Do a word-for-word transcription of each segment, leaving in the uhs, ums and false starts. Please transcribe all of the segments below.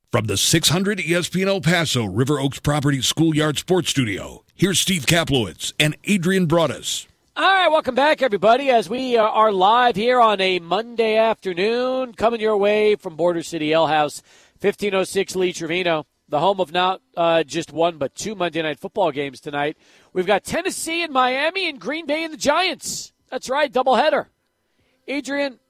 From the six hundred E S P N El Paso River Oaks Properties Schoolyard Sports Studio, here's Steve Kaplowitz and Adrian Broadus. All right, welcome back, everybody, as we uh, are live here on a Monday afternoon, coming your way from Border City Ale House, fifteen oh six Lee Trevino, the home of not uh, just one but two Monday Night Football games tonight. We've got Tennessee and Miami and Green Bay and the Giants. That's right, doubleheader. Adrian,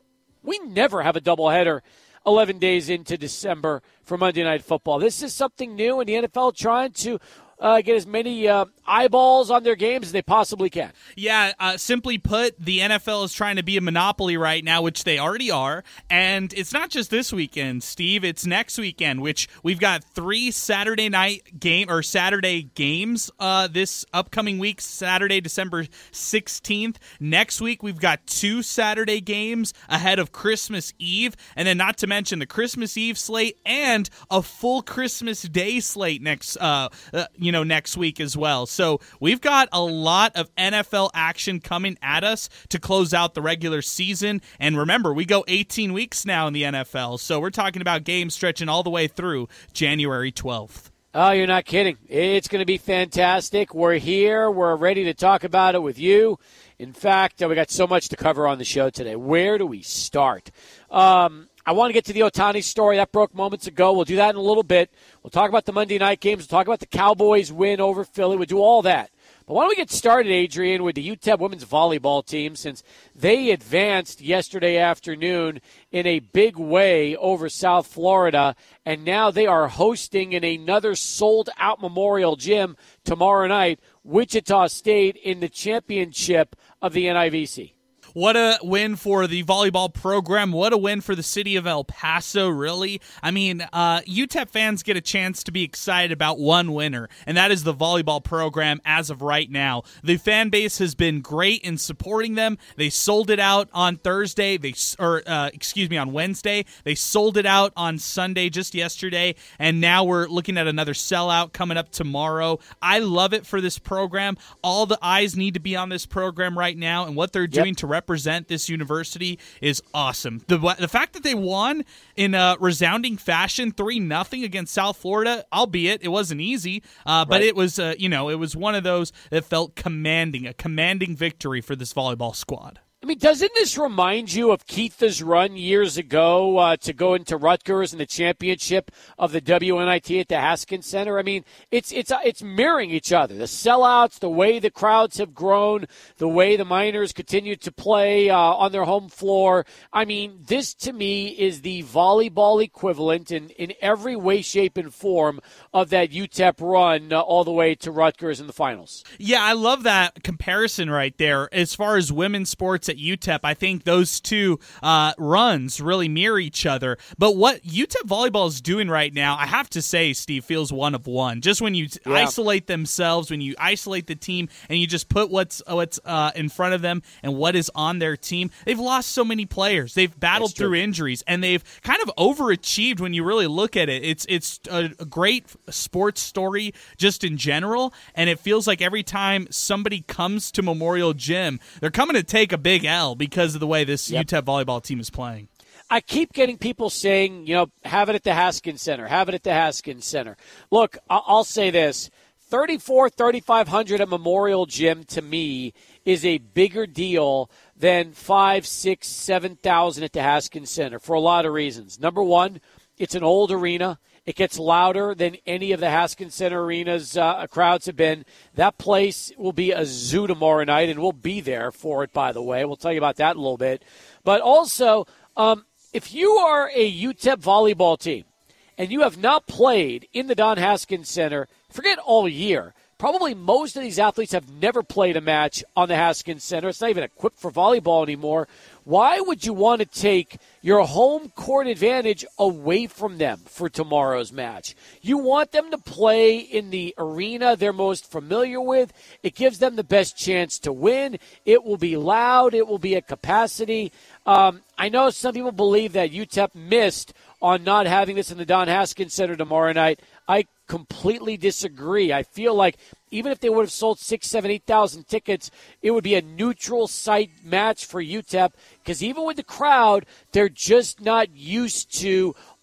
we never have a doubleheader eleven days into December for Monday Night Football. This is something new, and the N F L trying to uh, get as many uh, eyeballs on their games as they possibly can. Yeah, uh, simply put, the N F L is trying to be a monopoly right now, which they already are. And it's not just this weekend, Steve. It's next weekend, which we've got three Saturday night game or Saturday games uh, this upcoming week, Saturday, December sixteenth. Next week, we've got two Saturday games ahead of Christmas Eve. And then not to mention the Christmas Eve slate and a full Christmas Day slate next, uh, uh, you know, next week as well. So we've got a lot of N F L action coming at us to close out the regular season. And remember, we go eighteen weeks now in the N F L. So we're talking about games stretching all the way through January twelfth. Oh, you're not kidding. It's going to be fantastic. We're here. We're ready to talk about it with you. In fact, uh, we got so much to cover on the show today. Where do we start? Um, I want to get to the Ohtani story. That broke moments ago. We'll do that in a little bit. We'll talk about the Monday night games. We'll talk about the Cowboys win over Philly. We'll do all that. But why don't we get started, Adrian, with the U T E P women's volleyball team, since they advanced yesterday afternoon in a big way over South Florida, and now they are hosting in another sold-out Memorial Gym tomorrow night, Wichita State, in the championship of the N I V C. What a win for the volleyball program. What a win for the city of El Paso, really. I mean, uh, U T E P fans get a chance to be excited about one winner, and that is the volleyball program as of right now. The fan base has been great in supporting them. They sold it out on Thursday, They or uh, excuse me, on Wednesday. They sold it out on Sunday just yesterday, and now we're looking at another sellout coming up tomorrow. I love it for this program. All the eyes need to be on this program right now, and what they're doing yep. to represent represent this university is awesome. The the fact that they won in a resounding fashion three nothing against South Florida, albeit it wasn't easy, uh, but right. it was uh, you know, it was one of those that felt commanding, a commanding victory for this volleyball squad. I mean, doesn't this remind you of Keitha's run years ago uh, to go into Rutgers in the championship of the W N I T at the Haskins Center? I mean, it's it's it's mirroring each other. The sellouts, the way the crowds have grown, the way the Miners continue to play uh, on their home floor. I mean, this to me is the volleyball equivalent in, in every way, shape, and form of that U T E P run uh, all the way to Rutgers in the finals. Yeah, I love that comparison right there. As far as women's sports at U T E P, I think those two uh, runs really mirror each other. But what U T E P volleyball is doing right now, I have to say, Steve, feels one of one. Just when you yeah. isolate themselves, when you isolate the team, and you just put what's what's uh, in front of them and what is on their team, they've lost so many players. They've battled through injuries, and they've kind of overachieved when you really look at it. It's it's a, a great sports story just in general, and it feels like every time somebody comes to Memorial Gym, they're coming to take a big L because of the way this yep. U T E P volleyball team is playing. I keep getting people saying, you know, have it at the Haskins Center, have it at the Haskins Center. Look, I'll say this, thirty-four, thirty-five hundred at Memorial Gym to me is a bigger deal than five, six, seven thousand at the Haskins Center for a lot of reasons. Number one, it's an old arena. It gets louder than any of the Haskins Center arenas uh, crowds have been. That place will be a zoo tomorrow night, and we'll be there for it, by the way. We'll tell you about that in a little bit. But also, um, if you are a U T E P volleyball team and you have not played in the Don Haskins Center, forget all year. Probably most of these athletes have never played a match on the Haskins Center. It's not even equipped for volleyball anymore. Why would you want to take your home court advantage away from them for tomorrow's match? You want them to play in the arena they're most familiar with. It gives them the best chance to win. It will be loud. It will be at capacity. Um, I know some people believe that U T E P missed on not having this in the Don Haskins Center tomorrow night. I completely disagree. I feel like even if they would have sold six, seven, eight thousand tickets, it would be a neutral site match for U T E P because even with the crowd, they're just not used to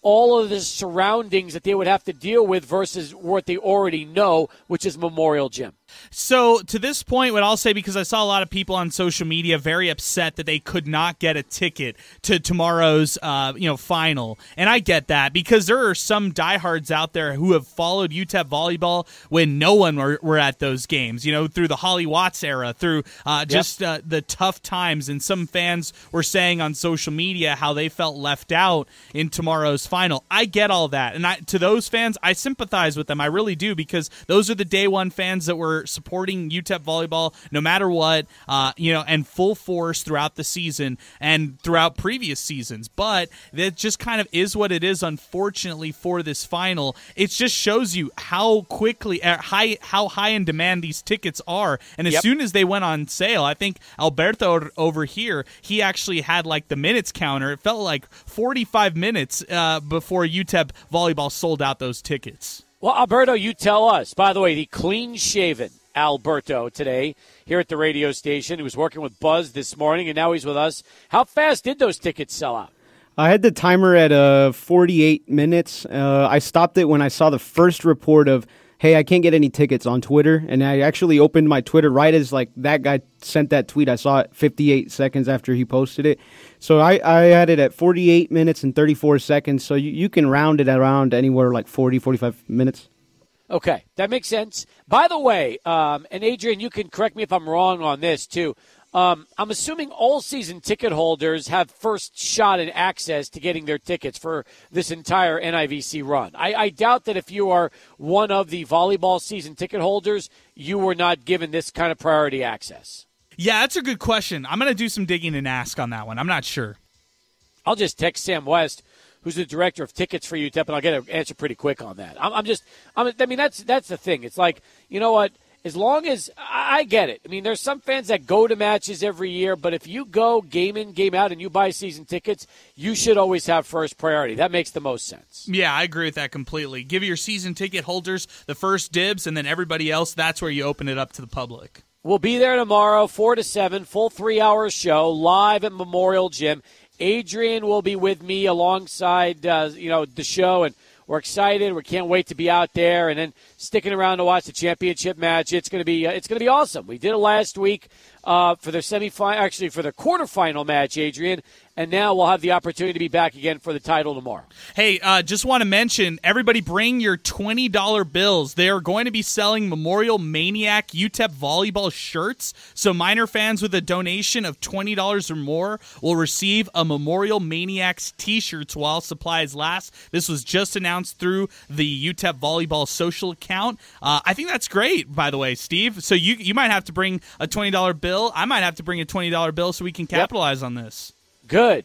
all of the surroundings that they would have to deal with versus what they already know, which is Memorial Gym. So to this point, what I'll say, because I saw a lot of people on social media very upset that they could not get a ticket to tomorrow's uh, you know final, and I get that because there are some diehards out there who have followed U T E P volleyball when no one were, were at those games, you know, through the Holly Watts era, through uh, just yep. uh, the tough times, and some fans were saying on social media how they felt left out in tomorrow's final. I get all that, and I, to those fans, I sympathize with them. I really do, because those are the day one fans that were supporting U T E P volleyball no matter what, uh, you know, and full force throughout the season and throughout previous seasons. But that just kind of is what it is, unfortunately, for this final. It just shows you how quickly, uh, high, how high in demand these tickets are. And as yep. soon as they went on sale, I think Alberto over here, he actually had like the minutes counter. It felt like forty-five minutes uh, before U T E P volleyball sold out those tickets. Well, Alberto, you tell us. By the way, the clean-shaven Alberto today here at the radio station. He was working with Buzz this morning, and now he's with us. How fast did those tickets sell out? I had the timer at uh, forty-eight minutes. Uh, I stopped it when I saw the first report of, hey, I can't get any tickets on Twitter. And I actually opened my Twitter right as like that guy sent that tweet. I saw it fifty-eight seconds after he posted it. So I, I had it at forty-eight minutes and thirty-four seconds. So you, you can round it around anywhere like forty, forty-five minutes. Okay, that makes sense. By the way, um, and Adrian, you can correct me if I'm wrong on this too. Um, I'm assuming all season ticket holders have first shot and access to getting their tickets for this entire N I V C run. I, I doubt that if you are one of the volleyball season ticket holders, you were not given this kind of priority access. Yeah, that's a good question. I'm going to do some digging and ask on that one. I'm not sure. I'll just text Sam West, who's the director of tickets for U T E P, and I'll get an answer pretty quick on that. I'm, I'm just, I'm, I mean, that's that's the thing. It's like, you know what? As long as I get it. I mean, there's some fans that go to matches every year, but if you go game in, game out, and you buy season tickets, you should always have first priority. That makes the most sense. Yeah, I agree with that completely. Give your season ticket holders the first dibs, and then everybody else, that's where you open it up to the public. We'll be there tomorrow, four to seven, full three-hour show, live at Memorial Gym. Adrian will be with me alongside, uh, you know, the show, and we're excited. We can't wait to be out there and then sticking around to watch the championship match. It's going to be uh, it's going to be awesome. We did it last week uh, for the semifinal, actually for the quarterfinal match, Adrian, and now we'll have the opportunity to be back again for the title tomorrow. Hey, uh, just want to mention, everybody bring your twenty dollar bills. They are going to be selling Memorial Maniac U T E P volleyball shirts, so Miner fans with a donation of twenty dollars or more will receive a Memorial Maniacs t-shirts while supplies last. This was just announced through the U T E P volleyball social account. Uh, I think that's great, by the way, Steve. So you you might have to bring a twenty dollar bill. I might have to bring a twenty dollar bill so we can capitalize yep. on this. Good.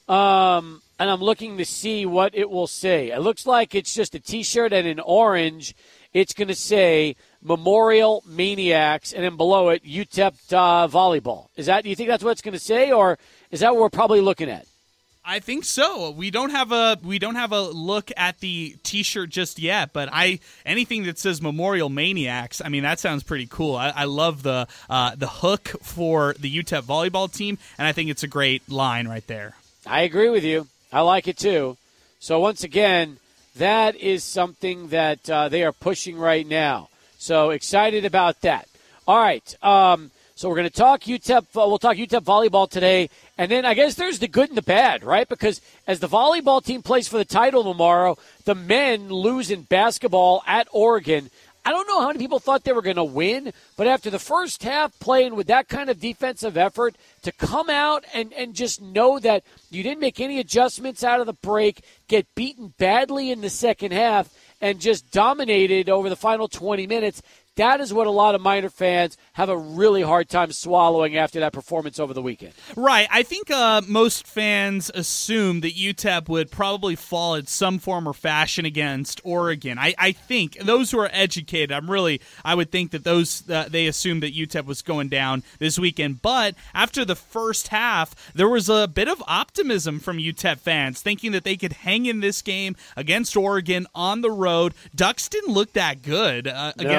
Um, and I'm looking to see what it will say. It looks like it's just a T-shirt, and in orange, it's going to say Memorial Maniacs, and then below it, U T E P uh, volleyball. Is that? Do you think that's what it's going to say, or is that what we're probably looking at? I think so. We don't have a we don't have a look at the T-shirt just yet, but I anything that says Memorial Maniacs, I mean, that sounds pretty cool. I, I love the uh, the hook for the U T E P volleyball team, and I think it's a great line right there. I agree with you. I like it too. So once again, that is something that uh, they are pushing right now. So excited about that. All right. Um, so we're going to talk U T E P. Uh, we'll talk U T E P volleyball today. And then I guess there's the good and the bad, right? Because as the volleyball team plays for the title tomorrow, the men lose in basketball at Oregon. I don't know how many people thought they were going to win, but after the first half playing with that kind of defensive effort, to come out and, and just know that you didn't make any adjustments out of the break, get beaten badly in the second half, and just dominated over the final twenty minutes, that is what a lot of Miner fans have a really hard time swallowing after that performance over the weekend. Right. I think uh, most fans assume that U T E P would probably fall in some form or fashion against Oregon. I, I think those who are educated, I'm really, I would think that those uh, they assumed that U T E P was going down this weekend. But after the first half, there was a bit of optimism from U T E P fans, thinking that they could hang in this game against Oregon on the road. Ducks didn't look that good uh, against no. the Miners.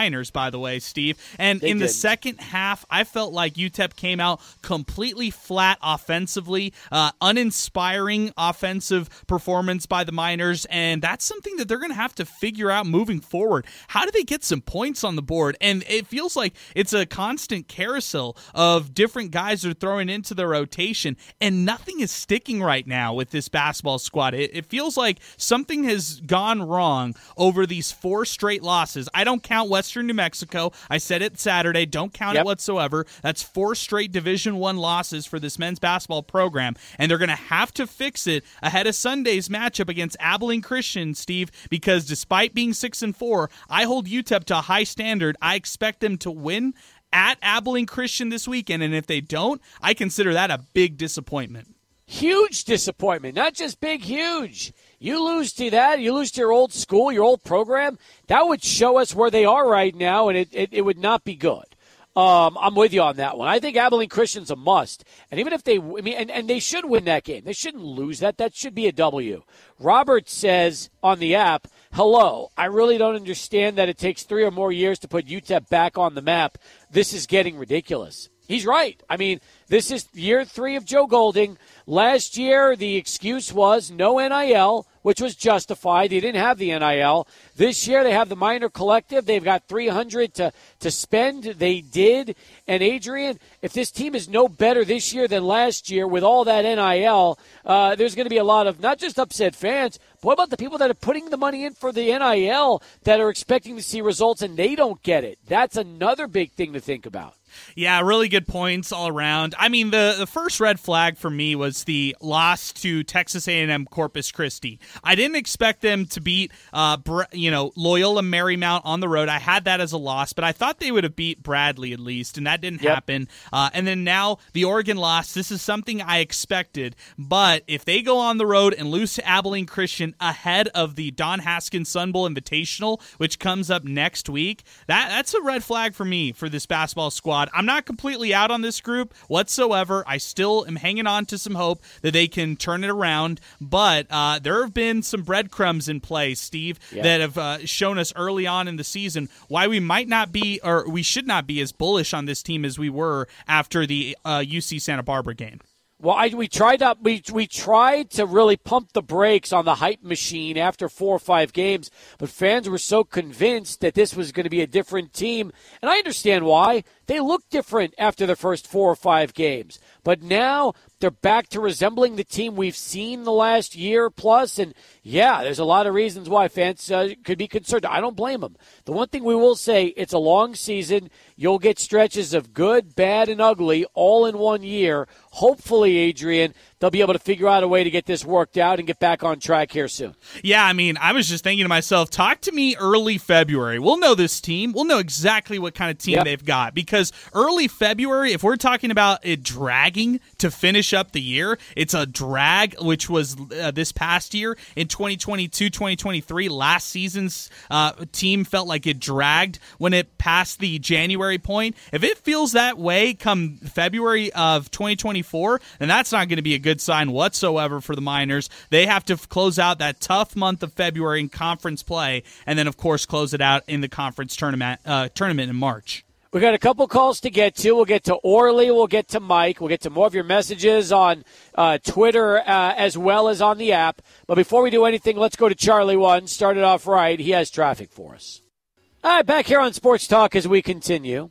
Miners, by the way, Steve. And They in the did. second half, I felt like U T E P came out completely flat offensively, uh, uninspiring offensive performance by the Miners, and that's something that they're going to have to figure out moving forward. How do they get some points on the board? And it feels like it's a constant carousel of different guys they're throwing into the rotation, and nothing is sticking right now with this basketball squad. It, it feels like something has gone wrong over these four straight losses. I don't count Western New Mexico. I said it Saturday. Don't count Yep. it whatsoever. That's four straight Division One losses for this men's basketball program, and they're going to have to fix it ahead of Sunday's matchup against Abilene Christian, Steve, because despite being six and four, I hold U T E P to a high standard. I expect them to win at Abilene Christian this weekend, and if they don't, I consider that a big disappointment. Huge disappointment, not just big, huge. You lose to that, you lose to your old school, your old program, that would show us where they are right now, and it, it, it would not be good. Um, I'm with you on that one. I think Abilene Christian's a must. And even if they, I mean, and, and they should win that game. They shouldn't lose that. That should be a W. Robert says on the app, hello, I really don't understand that it takes three or more years to put U T E P back on the map. This is getting ridiculous. He's right. I mean, this is year three of Joe Golding. Last year, the excuse was no N I L, which was justified. They didn't have the N I L. This year, they have the minor collective. They've got three hundred to, to spend. They did. And, Adrian, if this team is no better this year than last year with all that N I L, uh, there's going to be a lot of not just upset fans, but what about the people that are putting the money in for the N I L that are expecting to see results and they don't get it? That's another big thing to think about. Yeah, really good points all around. I mean, the, the first red flag for me was the loss to Texas A and M Corpus Christi. I didn't expect them to beat, uh, Br- you know, Loyola Marymount on the road. I had that as a loss, but I thought they would have beat Bradley at least, and that didn't Yep. happen. Uh, and then now the Oregon loss. This is something I expected, but if they go on the road and lose to Abilene Christian ahead of the Don Haskins Sun Bowl Invitational, which comes up next week, that that's a red flag for me for this basketball squad. I'm not completely out on this group whatsoever. I still am hanging on to some hope that they can turn it around, but uh, there have been some breadcrumbs in play, Steve, yeah. that have uh, shown us early on in the season why we might not be, or we should not be as bullish on this team as we were after the uh, U C Santa Barbara game. Well, I, we tried to we we tried to really pump the brakes on the hype machine after four or five games, but fans were so convinced that this was going to be a different team, and I understand why. They looked different after the first four or five games, but now they're back to resembling the team we've seen the last year plus, and yeah, there's a lot of reasons why fans uh, could be concerned. I don't blame them. The one thing we will say, it's a long season. You'll get stretches of good, bad, and ugly all in one year. Hopefully, Adrian, they'll be able to figure out a way to get this worked out and get back on track here soon. Yeah, I mean, I was just thinking to myself, talk to me early February. We'll know this team. We'll know exactly what kind of team Yep. they've got, because early February, if we're talking about it dragging to finish up the year, it's a drag, which was uh, this past year in twenty twenty-two twenty twenty-three. Last season's uh, team felt like it dragged when it passed the January point. If it feels that way come February of twenty twenty-four, then that's not going to be a good sign whatsoever for the Miners. They have to f- close out that tough month of February in conference play, and then, of course, close it out in the conference tournament uh, tournament in March. We got a couple calls to get to. We'll get to Orly. We'll get to Mike. We'll get to more of your messages on uh, Twitter uh, as well as on the app. But before we do anything, let's go to Charlie One. Start it off right. He has traffic for us. All right, back here on Sports Talk as we continue.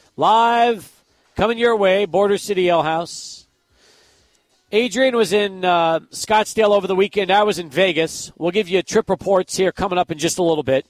Live, coming your way, Border City Ale House. Adrian was in uh, Scottsdale over the weekend. I was in Vegas. We'll give you trip reports here coming up in just a little bit.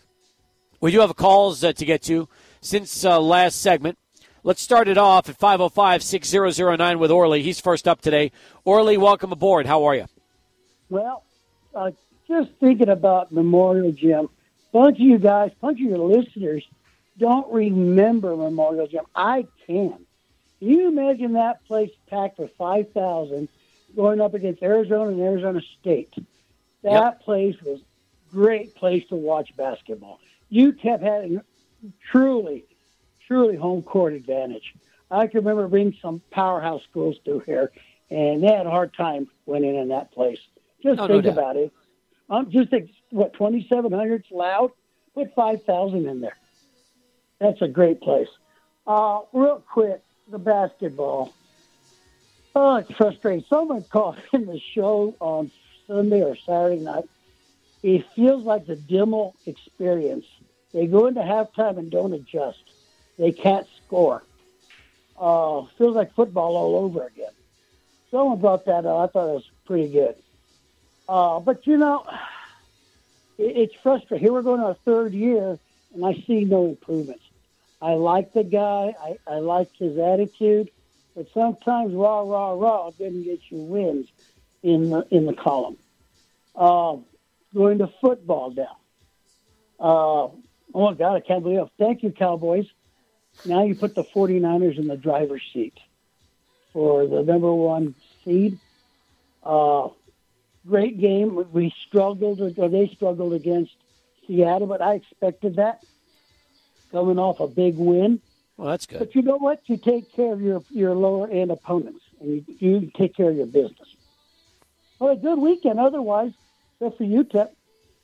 We do have calls uh, to get to since uh, last segment. Let's start it off at five oh five, six oh oh nine with Orly. He's first up today. Orly, welcome aboard. How are you? Well, uh, just thinking about Memorial Gym, bunch of you guys, bunch of your listeners don't remember Memorial Gym. I can. Can you imagine that place packed with five thousand going up against Arizona and Arizona State? That Yep. place was a great place to watch basketball. U T E P had a truly, truly home court advantage. I can remember being some powerhouse schools through here, and they had a hard time winning in that place. Just Oh, no think doubt. about it. Um, just think, what, twenty-seven hundred's loud? Put five thousand in there. That's a great place. Uh, real quick, the basketball. Oh, it's frustrating. Someone called in the show on Sunday or Saturday night. It feels like the Dimmel experience. They go into halftime and don't adjust. They can't score. Uh, feels like football all over again. Someone brought that up. I thought it was pretty good. Uh, but, you know, it, it's frustrating. Here we're going to our third year, and I see no improvements. I like the guy. I, I like his attitude. But sometimes rah, rah, rah doesn't get you wins in the, in the column. Uh, going to football now. Uh, oh, my God, I can't believe it. Thank you, Cowboys. Now you put the 49ers in the driver's seat for the number one seed. Uh, great game. We struggled, or they struggled against Seattle, but I expected that coming off a big win. Well, that's good. But you know what? You take care of your, your lower-end opponents, and you, you take care of your business. Well, a good weekend otherwise, except for U T E P.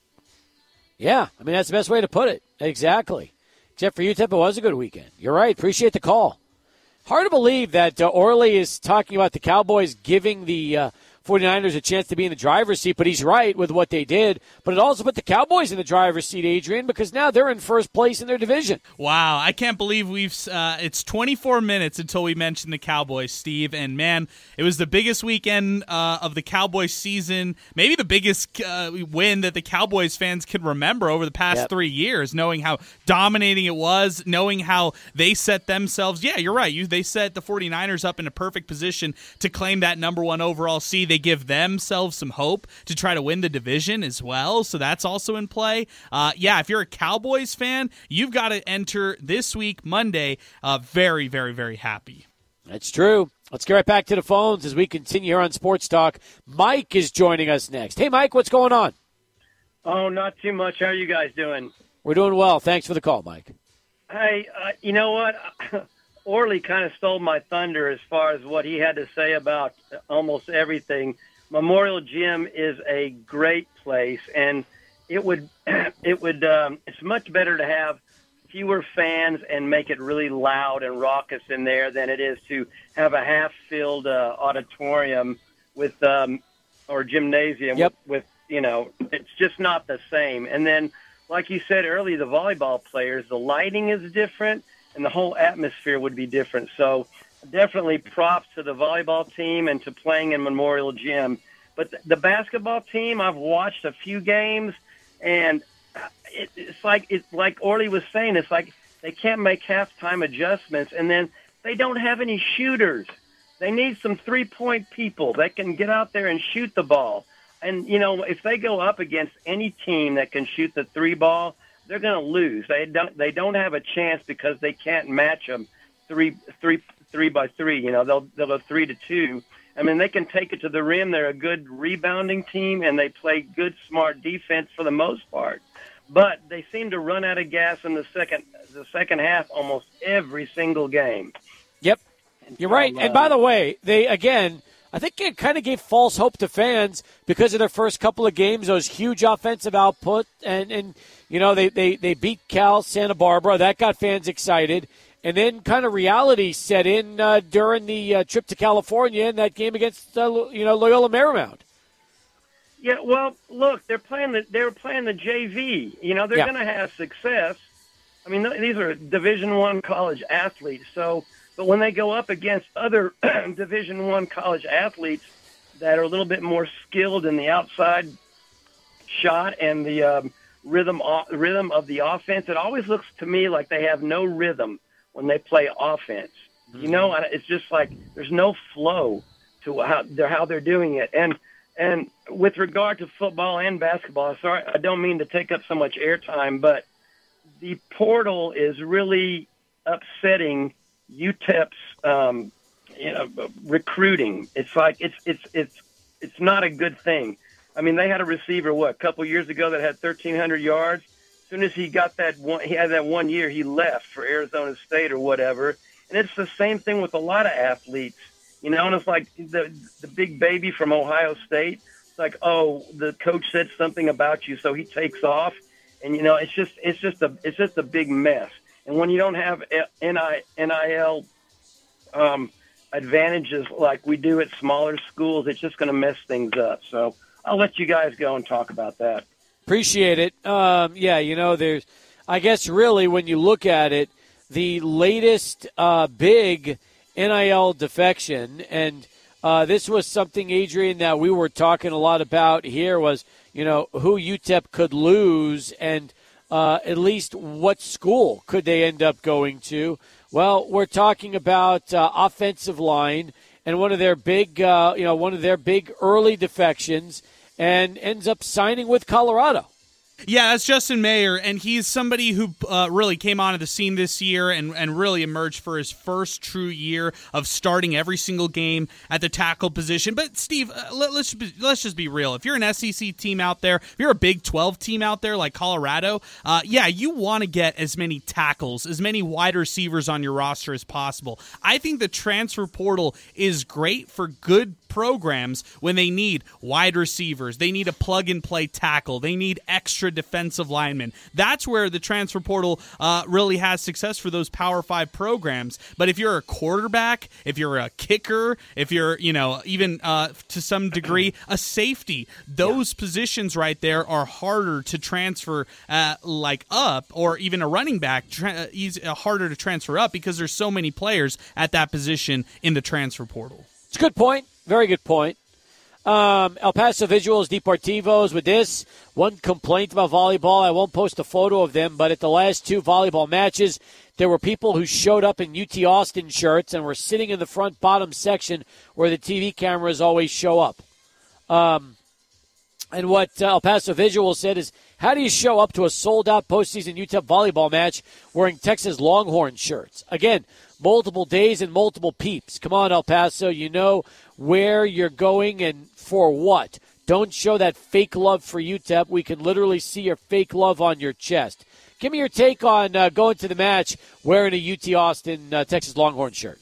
Yeah, I mean, that's the best way to put it. Exactly. Except for U T E P, it was a good weekend. You're right. Appreciate the call. Hard to believe that uh, Orly is talking about the Cowboys giving the uh, 49ers a chance to be in the driver's seat, but he's right with what they did. But it also put the Cowboys in the driver's seat, Adrian, because now they're in first place in their division. Wow, I can't believe we've uh, – it's twenty-four minutes until we mentioned the Cowboys, Steve. And, man, it was the biggest weekend uh, of the Cowboys season, maybe the biggest uh, win that the Cowboys fans can remember over the past yep. three years, knowing how dominating it was, knowing how they set themselves – yeah, you're right. You, they set the 49ers up in a perfect position to claim that number one overall seed. They give themselves some hope to try to win the division as well, so that's also in play. Uh, yeah, if you're a Cowboys fan, you've got to enter this week, Monday, uh, very, very, very happy. That's true. Let's get right back to the phones as we continue here on Sports Talk. Mike is joining us next. Hey, Mike, what's going on? Oh, not too much. How are you guys doing? We're doing well. Thanks for the call, Mike. Hey, uh, you know what? Orly kind of stole my thunder as far as what he had to say about almost everything. Memorial Gym is a great place, and it would it would um, it's much better to have fewer fans and make it really loud and raucous in there than it is to have a half-filled uh, auditorium with um, or gymnasium yep. with, with you know, it's just not the same. And then, like you said earlier, the volleyball players, the lighting is different. And the whole atmosphere would be different. So definitely props to the volleyball team and to playing in Memorial Gym. But the basketball team, I've watched a few games, and it, it's like it's like Orly was saying, it's like they can't make halftime adjustments, and then they don't have any shooters. They need some three-point people that can get out there and shoot the ball. And, you know, if they go up against any team that can shoot the three ball, they're going to lose. They don't. They don't have a chance because they can't match them three, three, three by three. You know, they'll they'll go three to two. I mean, they can take it to the rim. They're a good rebounding team, and they play good, smart defense for the most part. But they seem to run out of gas in the second the second half almost every single game. Yep, you're right. And by the way, they again. I think it kind of gave false hope to fans because of their first couple of games, those huge offensive output. And, and you know, they, they, they beat Cal Santa Barbara. That got fans excited. And then kind of reality set in uh, during the uh, trip to California in that game against, uh, you know, Loyola Marymount. Yeah, well, look, they're playing the, they're playing the J V. You know, they're yeah. going to have success. I mean, these are Division One college athletes, so – but when they go up against other Division One college athletes that are a little bit more skilled in the outside shot and the um, rhythm rhythm of the offense, it always looks to me like they have no rhythm when they play offense. Mm-hmm. You know, it's just like there's no flow to how they're how they're doing it. And and with regard to football and basketball, sorry, I don't mean to take up so much airtime, but the portal is really upsetting U T E P's, um, you know, recruiting. It's like it's it's it's it's not a good thing. I mean, they had a receiver what a couple years ago that had thirteen hundred yards. As soon as he got that one, he had that one year, he left for Arizona State or whatever. And it's the same thing with a lot of athletes, you know. And it's like the the big baby from Ohio State. It's like, oh, the coach said something about you, so he takes off, and you know, it's just it's just a it's just a big mess. And when you don't have N I L um, advantages like we do at smaller schools, it's just going to mess things up. So I'll let you guys go and talk about that. Appreciate it. Um, yeah, you know, there's, I guess really when you look at it, the latest uh, big N I L defection, and uh, this was something, Adrian, that we were talking a lot about here was, you know, who U T E P could lose and uh, at least what school could they end up going to. Well, we're talking about uh, offensive line and one of their big, uh, you know, one of their big early defections, and ends up signing with Colorado. Yeah, that's Justin Mayer, and he's somebody who uh, really came onto the scene this year and, and really emerged for his first true year of starting every single game at the tackle position. But, Steve, uh, let, let's, be, let's just be real. If you're an S E C team out there, if you're a Big twelve team out there like Colorado, uh, yeah, you want to get as many tackles, as many wide receivers on your roster as possible. I think the transfer portal is great for good programs when they need wide receivers, they need a plug-and-play tackle, they need extra defensive linemen. That's where the transfer portal uh, really has success for those Power Five programs. But if you're a quarterback, if you're a kicker, if you're, you know, even uh, to some degree a safety, those yeah. positions right there are harder to transfer uh, like up, or even a running back tra- easy, uh, harder to transfer up because there's so many players at that position in the transfer portal. It's a good point. Very good point. Um, El Paso Visuals Deportivos with this. One complaint about volleyball. I won't post a photo of them, but at the last two volleyball matches, there were people who showed up in U T Austin shirts and were sitting in the front bottom section where the T V cameras always show up. Um, and what uh, El Paso Visuals said is, how do you show up to a sold-out postseason U T E P volleyball match wearing Texas Longhorn shirts? Again, multiple days and multiple peeps. Come on, El Paso. You know where you're going and for what. Don't show that fake love for U T E P. We can literally see your fake love on your chest. Give me your take on uh, going to the match wearing a U T Austin uh, Texas Longhorn shirt.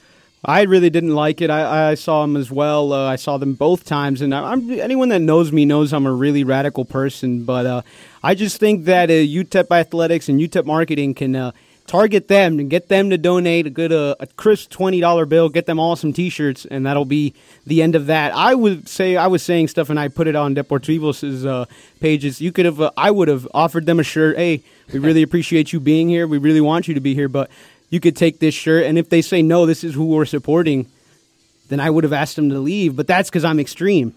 I really didn't like it. I, I saw them as well. Uh, I saw them both times, and I'm, anyone that knows me knows I'm a really radical person. But uh, I just think that uh, U T E P Athletics and U T E P Marketing can uh, target them and get them to donate a good uh, a crisp twenty dollar bill, get them all some T-shirts, and that'll be the end of that. I would say I was saying stuff, and I put it on Deportivos' uh, pages. You could have, uh, I would have offered them a shirt. Hey, we really appreciate you being here. We really want you to be here, but you could take this shirt, and if they say, no, this is who we're supporting, then I would have asked them to leave. But that's because I'm extreme.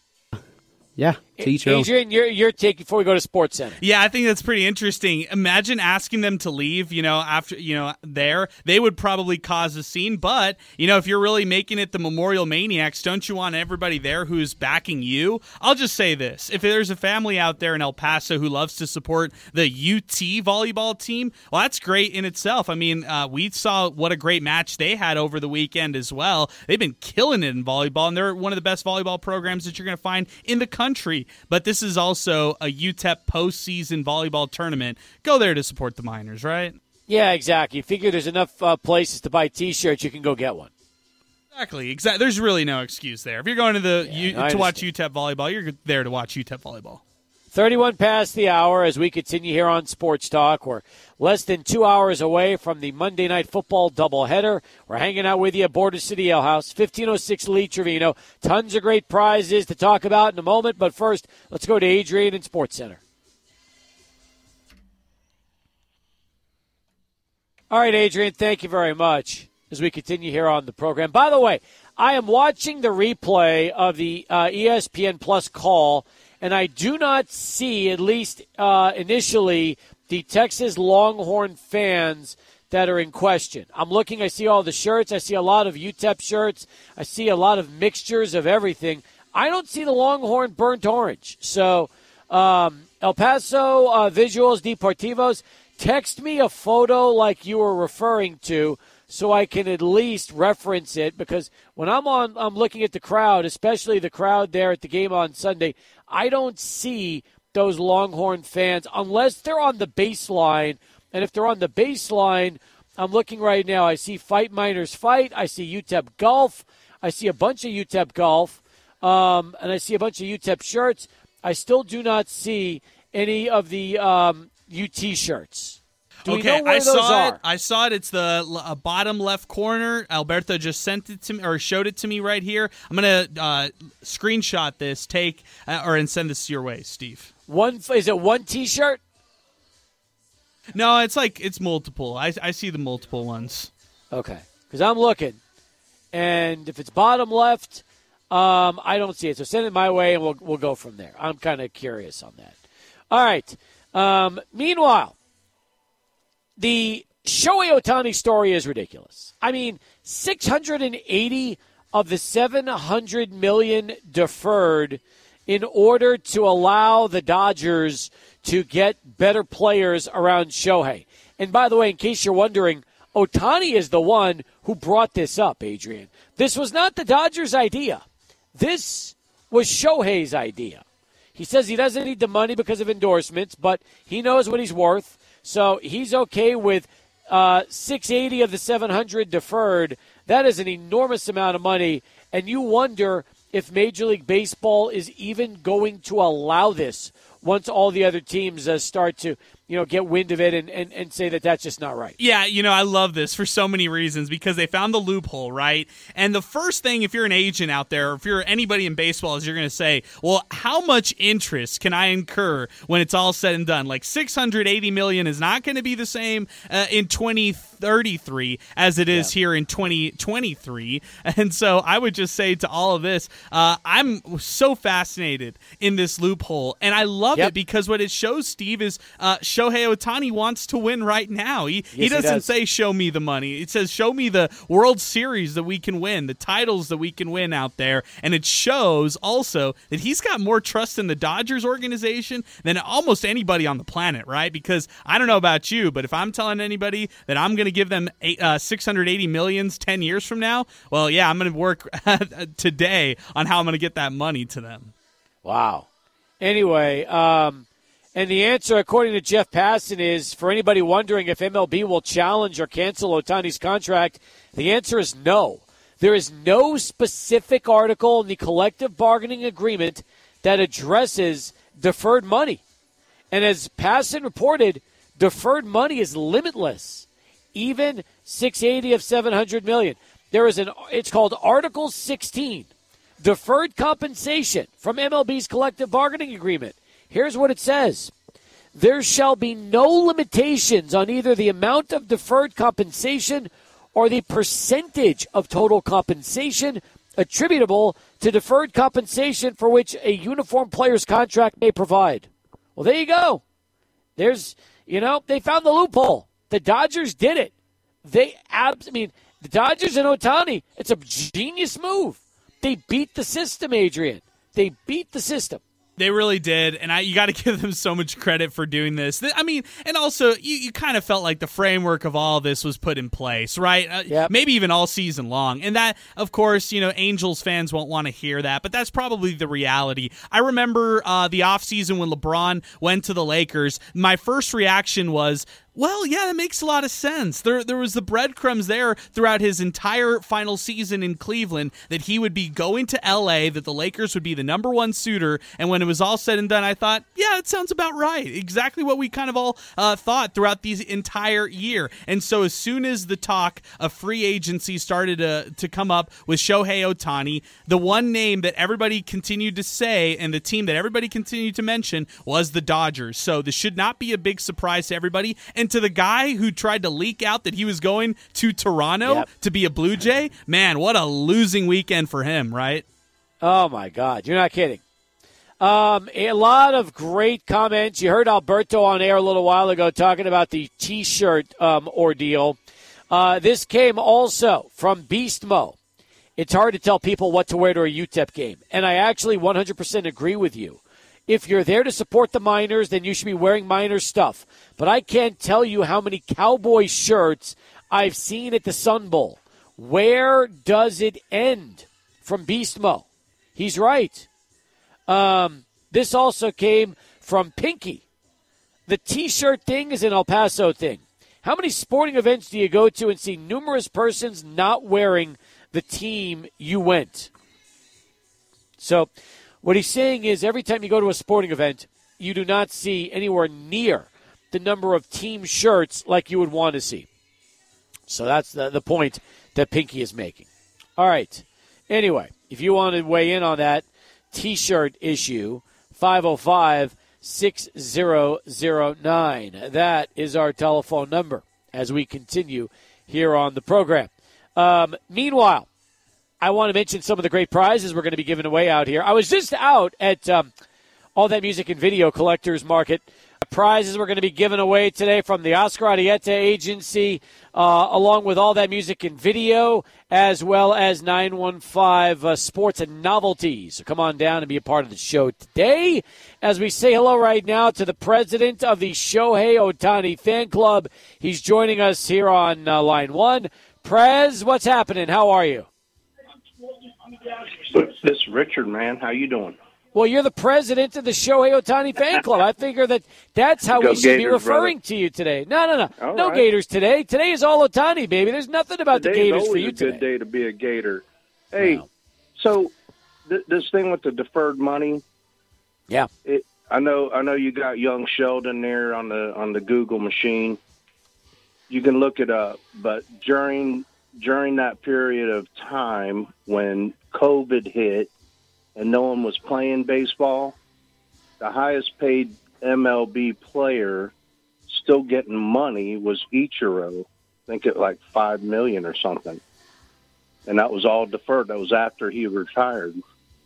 Yeah, to each your own. Adrian, your, your take before we go to Sports Center. Yeah, I think that's pretty interesting. Imagine asking them to leave, you know, after, you know, there. They would probably cause a scene. But, you know, if you're really making it the Memorial Maniacs, don't you want everybody there who's backing you? I'll just say this. If there's a family out there in El Paso who loves to support the U T volleyball team, well, that's great in itself. I mean, uh, we saw what a great match they had over the weekend as well. They've been killing it in volleyball, and they're one of the best volleyball programs that you're going to find in the country. But this is also a U T E P postseason volleyball tournament. Go there to support the Miners, right? Yeah, exactly. You figure there's enough uh, places to buy T-shirts, you can go get one. Exactly. Exactly. There's really no excuse there. If you're going to the yeah, U, no, to watch U T E P volleyball, you're there to watch U T E P volleyball. thirty-one past the hour as we continue here on Sports Talk. We're less than two hours away from the Monday Night Football doubleheader. We're hanging out with you at Border City Ale House, fifteen oh six Lee Trevino. Tons of great prizes to talk about in a moment, but first, let's go to Adrian in Sports Center. All right, Adrian, thank you very much as we continue here on the program. By the way, I am watching the replay of the uh, E S P N Plus call, and I do not see, at least uh, initially, the Texas Longhorn fans that are in question. I'm looking, I see all the shirts. I see a lot of U T E P shirts. I see a lot of mixtures of everything. I don't see the Longhorn burnt orange. So, um, El Paso uh, Visuals Deportivos, text me a photo like you were referring to so I can at least reference it, because when I'm on, I'm looking at the crowd, especially the crowd there at the game on Sunday, I don't see those Longhorn fans unless they're on the baseline. And if they're on the baseline, I'm looking right now. I see Fight Miners Fight. I see U T E P Golf. I see a bunch of U T E P Golf. Um, and I see a bunch of U T E P shirts. I still do not see any of the um, U T shirts. Do we okay, know where I those saw are? it. I saw it. It's the uh, bottom left corner. Alberto just sent it to me or showed it to me right here. I'm gonna uh, screenshot this, take uh, or and send this your way, Steve. One is it one T-shirt? No, it's like it's multiple. I I see the multiple ones. Okay, because I'm looking, and if it's bottom left, um, I don't see it. So send it my way, and we'll we'll go from there. I'm kind of curious on that. All right. Um, meanwhile, the Shohei Ohtani story is ridiculous. I mean, six hundred eighty of the seven hundred million dollars deferred in order to allow the Dodgers to get better players around Shohei. And by the way, in case you're wondering, Ohtani is the one who brought this up, Adrian. This was not the Dodgers' idea. This was Shohei's idea. He says he doesn't need the money because of endorsements, but he knows what he's worth, so he's okay with uh, six hundred eighty of the seven hundred deferred. That is an enormous amount of money, and you wonder if Major League Baseball is even going to allow this once all the other teams uh, start to, you know, get wind of it and, and, and say that that's just not right. Yeah, you know, I love this for so many reasons because they found the loophole, right? And the first thing, if you're an agent out there, or if you're anybody in baseball, is you're going to say, well, how much interest can I incur when it's all said and done? Like six hundred eighty million dollars is not going to be the same uh, in twenty thirty-three as it is yeah. here in twenty twenty-three. And so I would just say to all of this, uh, I'm so fascinated in this loophole, and I love yep. it because what it shows, Steve, is uh, Shohei Ohtani wants to win right now. He, yes, he doesn't he does. say, show me the money. It says, show me the World Series that we can win, the titles that we can win out there. And it shows also that he's got more trust in the Dodgers organization than almost anybody on the planet, right? Because I don't know about you, but if I'm telling anybody that I'm going to give them eight, uh, six hundred eighty millions ten years from now, well, yeah, I'm going to work today on how I'm going to get that money to them. Wow. Anyway, um, and the answer, according to Jeff Passan, is for anybody wondering if M L B will challenge or cancel Ohtani's contract, the answer is no. There is no specific article in the collective bargaining agreement that addresses deferred money. And as Passan reported, deferred money is limitless, even six hundred eighty of seven hundred million dollars. There is an, it's called Article sixteen, deferred compensation from M L B's collective bargaining agreement. Here's what it says. There shall be no limitations on either the amount of deferred compensation or the percentage of total compensation attributable to deferred compensation for which a uniform player's contract may provide. Well, there you go. There's, you know, they found the loophole. The Dodgers did it. They, abs- I mean, the Dodgers and Ohtani, it's a genius move. They beat the system, Adrian. They beat the system. They really did, and I, you got to give them so much credit for doing this. I mean, and also, you, you kind of felt like the framework of all of this was put in place, right? Uh, yep. Maybe even all season long. And that, of course, you know, Angels fans won't want to hear that, but that's probably the reality. I remember uh, the offseason when LeBron went to the Lakers, my first reaction was, well, yeah, that makes a lot of sense. There there was the breadcrumbs there throughout his entire final season in Cleveland that he would be going to L A, that the Lakers would be the number one suitor, and when it was all said and done, I thought, yeah, it sounds about right. Exactly what we kind of all uh, thought throughout the entire year. And so as soon as the talk of free agency started to, to come up with Shohei Ohtani, the one name that everybody continued to say and the team that everybody continued to mention was the Dodgers. So this should not be a big surprise to everybody. And to the guy who tried to leak out that he was going to Toronto yep. to be a Blue Jay, man, what a losing weekend for him, right? Oh, my God. You're not kidding. Um, a lot of great comments. You heard Alberto on air a little while ago talking about the T-shirt um, ordeal. Uh, this came also from Beast Mo. It's hard to tell people what to wear to a U T E P game, and I actually one hundred percent agree with you. If you're there to support the Miners, then you should be wearing Miners stuff. But I can't tell you how many Cowboy shirts I've seen at the Sun Bowl. Where does it end? From Beast Mo. He's right. Um, this also came from Pinky. The T-shirt thing is an El Paso thing. How many sporting events do you go to and see numerous persons not wearing the team you went? So what he's saying is every time you go to a sporting event, you do not see anywhere near the number of team shirts like you would want to see. So that's the, the point that Pinky is making. All right. Anyway, if you want to weigh in on that T-shirt issue, five oh five, six oh oh nine. That is our telephone number as we continue here on the program. Um, meanwhile, I want to mention some of the great prizes we're going to be giving away out here. I was just out at um, All That Music and Video Collectors Market. Prizes we're going to be giving away today from the Oscar Arieta Agency, uh, along with All That Music and Video, as well as nine one five uh, Sports and Novelties. So come on down and be a part of the show today as we say hello right now to the president of the Shohei Ohtani fan club. He's joining us here on uh, line one. Prez, what's happening? How are you? This is Richard, man. How you doing? Well, you're the president of the Shohei Ohtani fan club. I figure that that's how Go we should Gators, be referring brother. to you today. No, no, no. All no right. Gators today. Today is all Ohtani, baby. There's nothing about Today's the Gators for always you a good today. day to be a Gator. Hey, Wow. so th- this thing with the deferred money, Yeah. it, I know, I know you got young Sheldon there on the on the Google machine. You can look it up, but during during that period of time when COVID hit and no one was playing baseball, the highest paid M L B player still getting money was Ichiro. I think it like five million or something, and that was all deferred. That was after he retired.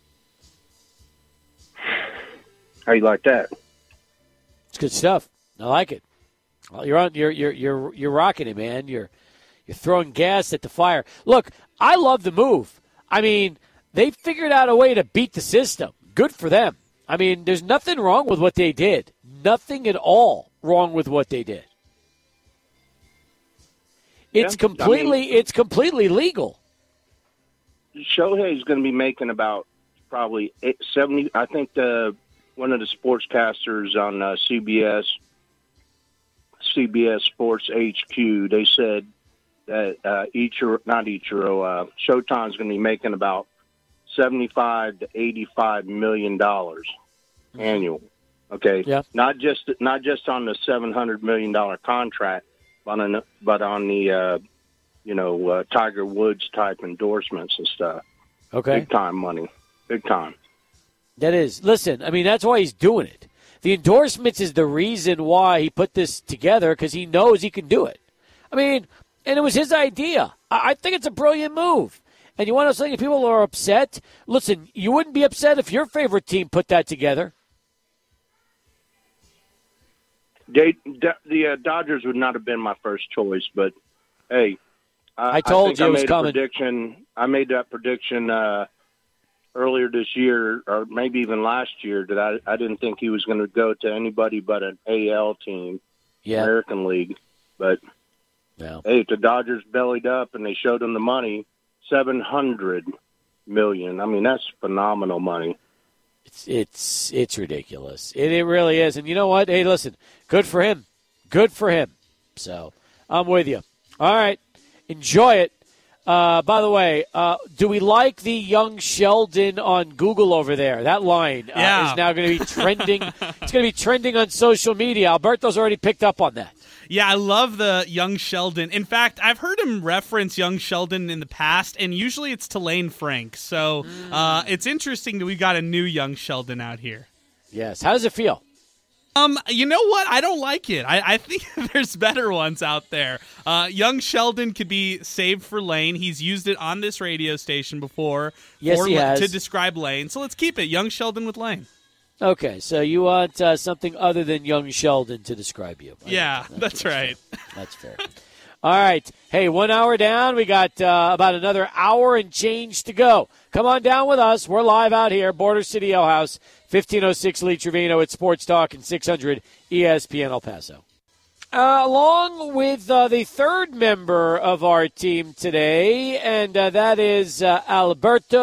How you like that? It's good stuff. I like it. Well, you're on. You're you're you're you're rocking it, man. You're you're throwing gas at the fire. Look, I love the move. I mean, they figured out a way to beat the system. Good for them. I mean, there's nothing wrong with what they did. Nothing at all wrong with what they did. It's Yeah, completely I mean- it's completely legal. Shohei's going to be making about probably eight, seventy. I think the one of the sportscasters on uh, C B S, C B S Sports H Q, they said that uh, Ichiro, not Ichiro, uh, Showtime's going to be making about seventy-five to eighty-five million dollars annual. Okay, Yeah. not just not just on the seven hundred million dollar contract, but on but on the uh, you know uh, Tiger Woods type endorsements and stuff. Okay. Big time money, big time. That is. Listen, I mean, that's why he's doing it. The endorsements is the reason why he put this together, because he knows he can do it. I mean, and it was his idea. I, I think it's a brilliant move. And you want to say people are upset? Listen, you wouldn't be upset if your favorite team put that together. They, the uh, Dodgers would not have been my first choice, but hey, I, I told I think you I it was made coming. A prediction. I made that prediction uh, earlier this year, or maybe even last year, that I, I didn't think he was going to go to anybody but an A L team, Yeah. American League. But Yeah. hey, if the Dodgers bellied up and they showed him the money, seven hundred million. I mean, that's phenomenal money. It's it's it's ridiculous. It, it really is. And you know what? Hey, listen, good for him. Good for him. So I'm with you. All right. Enjoy it. Uh, by the way, uh, do we like the young Sheldon on Google over there? That line uh, Yeah. is now going to be trending. It's going to be trending on social media. Alberto's already picked up on that. Yeah, I love the young Sheldon. In fact, I've heard him reference young Sheldon in the past, and usually it's to Lane Frank. So uh, it's interesting that we got a new young Sheldon out here. Yes. How does it feel? Um, you know what? I don't like it. I, I think there's better ones out there. Uh, young Sheldon could be saved for Lane. He's used it on this radio station before Yes, for, he has. to describe Lane. So let's keep it. Young Sheldon with Lane. Okay, so you want uh, something other than young Sheldon to describe you. I Yeah, get that. that's right. Fair. That's fair. All right. Hey, one hour down. We got uh, about another hour and change to go. Come on down with us. We're live out here, Border City Ale House, fifteen oh six Lee Trevino at Sports Talk and six hundred E S P N El Paso. Uh, along with uh, the third member of our team today, and uh, that is uh, Alberto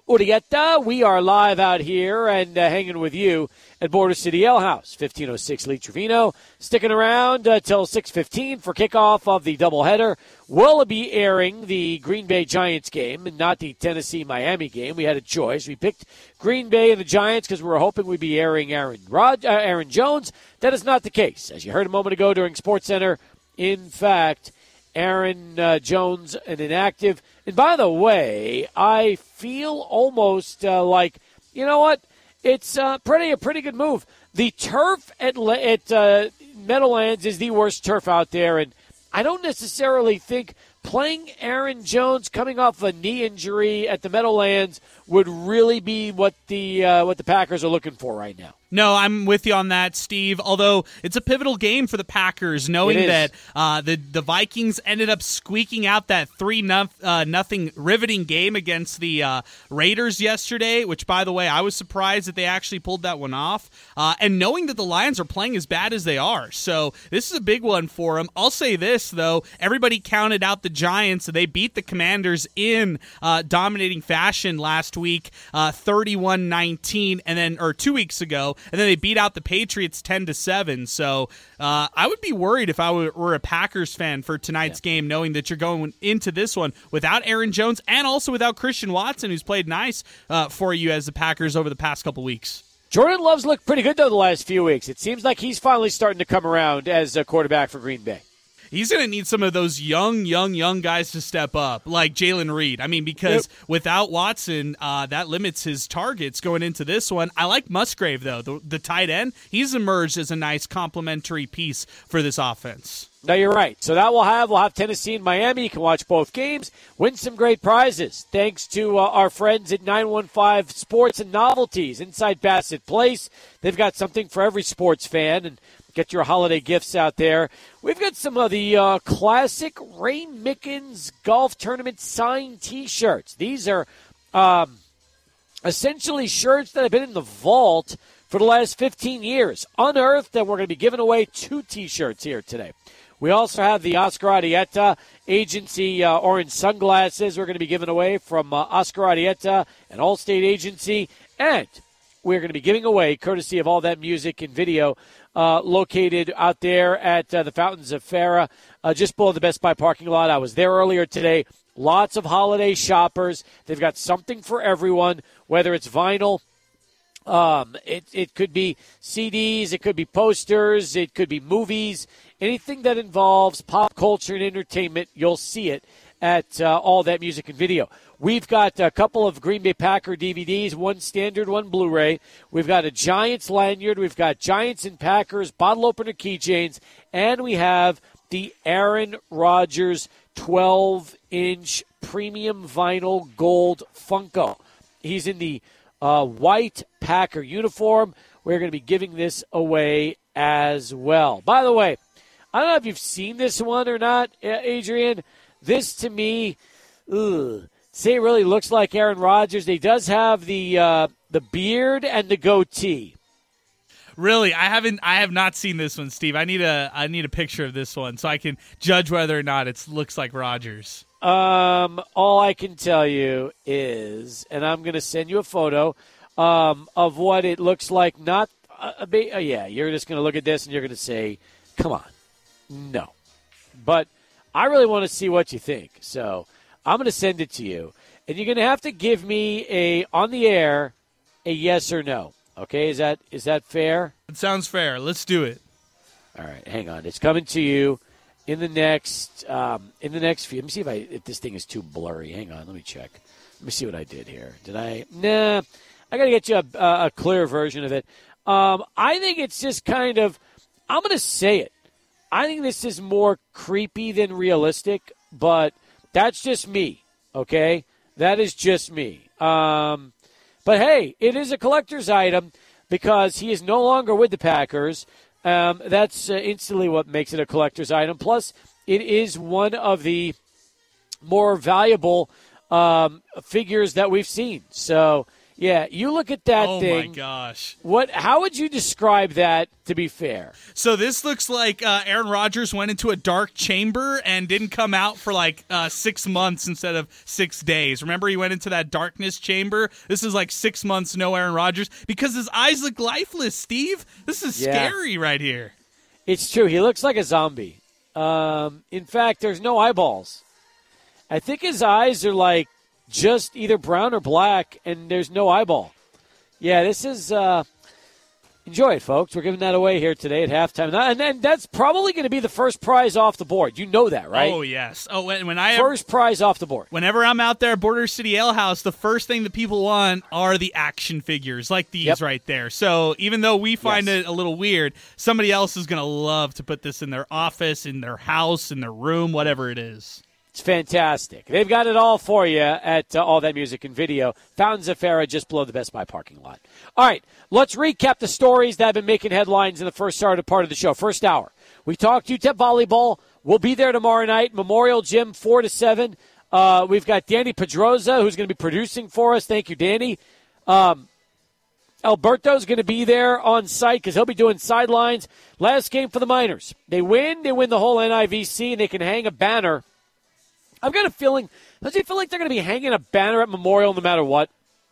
Urieta. We are live out here and uh, hanging with you at Border City Ale House, fifteen oh six Lee Trevino. Sticking around uh, till six fifteen for kickoff of the doubleheader. We'll be airing the Green Bay Giants game and not the Tennessee-Miami game. We had a choice. We picked Green Bay and the Giants because we were hoping we'd be airing Aaron, Rod- uh, Aaron Jones. That is not the case. As you heard a moment ago during SportsCenter, in fact, Aaron uh, Jones, an inactive. And by the way, I feel almost uh, like, you know what? It's uh, pretty a pretty good move. The turf at, at uh, Meadowlands is the worst turf out there, and I don't necessarily think playing Aaron Jones coming off a knee injury at the Meadowlands would really be what the uh, what the Packers are looking for right now. No, I'm with you on that, Steve. Although it's a pivotal game for the Packers, knowing that uh, the the Vikings ended up squeaking out that three no, uh, nothing riveting game against the uh, Raiders yesterday. Which, by the way, I was surprised that they actually pulled that one off. Uh, and knowing that the Lions are playing as bad as they are, so this is a big one for them. I'll say this though: everybody counted out the Giants, and they beat the Commanders in uh, dominating fashion last week, uh, thirty-one nineteen, and then or two weeks ago. And then they beat out the Patriots ten to seven. So uh, I would be worried if I were, were a Packers fan for tonight's yeah. game, knowing that you're going into this one without Aaron Jones and also without Christian Watson, who's played nice uh, for you as the Packers over the past couple weeks. Jordan Love's looked pretty good, though, the last few weeks. It seems like he's finally starting to come around as a quarterback for Green Bay. He's going to need some of those young, young, young guys to step up, like Jalen Reed. I mean, because yep. without Watson, uh, that limits his targets going into this one. I like Musgrave, though, the, the tight end. He's emerged as a nice complementary piece for this offense. No, you're right. So that we'll have, we'll have Tennessee and Miami. You can watch both games, win some great prizes. Thanks to uh, our friends at nine one five Sports and Novelties inside Bassett Place. They've got something for every sports fan, and get your holiday gifts out there. We've got some of the uh, classic Ray Mickens Golf Tournament signed T-shirts. These are um, essentially shirts that have been in the vault for the last fifteen years. Unearthed, and we're going to be giving away two T-shirts here today. We also have the Oscar Arieta Agency uh, orange sunglasses we're going to be giving away from uh, Oscar Arieta and Allstate Agency. And we're going to be giving away, courtesy of All That Music and Video, uh, located out there at uh, the Fountains of Farah, uh, just below the Best Buy parking lot. I was there earlier today. Lots of holiday shoppers. They've got something for everyone, whether it's vinyl, um, it, it could be C Ds, it could be posters, it could be movies, anything that involves pop culture and entertainment, you'll see it at uh, All That Music and Video. We've got a couple of Green Bay Packer D V Ds, one standard, one Blu-ray. We've got a Giants lanyard. We've got Giants and Packers bottle opener keychains. And we have the Aaron Rodgers twelve-inch premium vinyl gold Funko. He's in the uh, white Packer uniform. We're going to be giving this away as well. By the way, I don't know if you've seen this one or not, Adrian. This, to me, ugh. See, it really looks like Aaron Rodgers. He does have the uh, the beard and the goatee. Really, I haven't. I have not seen this one, Steve. I need a. I need a picture of this one so I can judge whether or not it looks like Rodgers. Um, all I can tell you is, and I'm going to send you a photo um, of what it looks like. Not, a, a, uh, yeah, you're just going to look at this and you're going to say, "Come on, no." But I really want to see what you think. So I'm going to send it to you, and you're going to have to give me a on the air a yes or no. Okay, is that is that fair? It sounds fair. Let's do it. All right, hang on. It's coming to you in the next um, in the next few. Let me see if I if this thing is too blurry. Hang on, let me check. Let me see what I did here. Did I? Nah, I got to get you a, a clear version of it. Um, I think it's just kind of. I'm going to say it. I think this is more creepy than realistic, but that's just me. Okay, that is just me. Um, But, hey, it is a collector's item because he is no longer with the Packers. Um, that's uh, instantly what makes it a collector's item. Plus, it is one of the more valuable um, figures that we've seen. So Yeah, you look at that oh thing. Oh, my gosh. What? How would you describe that, to be fair? So this looks like uh, Aaron Rodgers went into a dark chamber and didn't come out for like uh, six months instead of six days. Remember, he went into that darkness chamber? This is like six months, no Aaron Rodgers, because his eyes look lifeless, Steve. This is yeah. scary right here. It's true. He looks like a zombie. Um, in fact, there's no eyeballs. I think his eyes are like just either brown or black, and there's no eyeball. Yeah, this is uh, – enjoy it, folks. We're giving that away here today at halftime. And then that's probably going to be the first prize off the board. You know that, right? Oh, yes. Oh, when, when I First prize off the board. Whenever I'm out there at Border City Ale House, the first thing that people want are the action figures like these yep. right there. So even though we find yes. it a little weird, somebody else is going to love to put this in their office, in their house, in their room, whatever it is. It's fantastic. They've got it all for you at uh, All That Music and Video. Fountains of Farah, just below the Best Buy parking lot. All right, let's recap the stories that have been making headlines in the first part of the show. First hour, we talked U T E P volleyball. We'll be there tomorrow night, Memorial Gym, four to seven. Uh, we've got Danny Pedroza, who's going to be producing for us. Thank you, Danny. Um, Alberto's going to be there on site because he'll be doing sidelines. Last game for the Miners. They win, they win the whole N I V C, and they can hang a banner. I've got a feeling, does it feel like they're going to be hanging a banner at Memorial no matter what?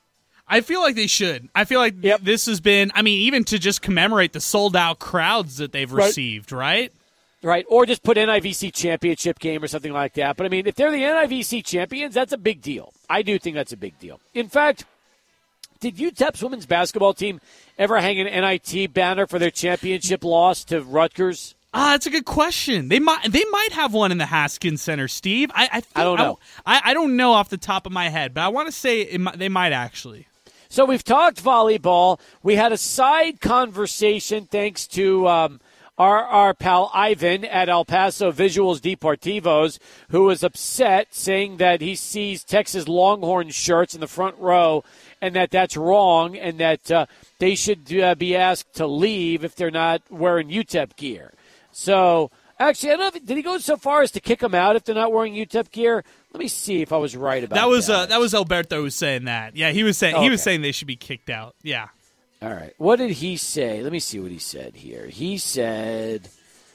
I feel like they should. I feel like yep. this has been, I mean, even to just commemorate the sold-out crowds that they've right. received, right? Right, or just put N I V C championship game or something like that. But, I mean, if they're the N I V C champions, that's a big deal. I do think that's a big deal. In fact, did U T E P's women's basketball team ever hang an N I T banner for their championship loss to Rutgers? Ah, that's a good question. They might they might have one in the Haskins Center, Steve. I I, think, I don't know. I, I don't know off the top of my head, but I want to say it might, they might actually. So we've talked volleyball. We had a side conversation thanks to um, our our pal Ivan at El Paso Visuals Deportivos, who was upset, saying that he sees Texas Longhorn shirts in the front row and that that's wrong and that uh, they should uh, be asked to leave if they're not wearing U T E P gear. So, actually, I don't know if, did he go so far as to kick them out if they're not wearing U T E P gear? Let me see if I was right about that. That was that. Uh, that was Alberto who was saying that. Yeah, he was saying okay. he was saying they should be kicked out. Yeah. All right. What did he say? Let me see what he said here. He said,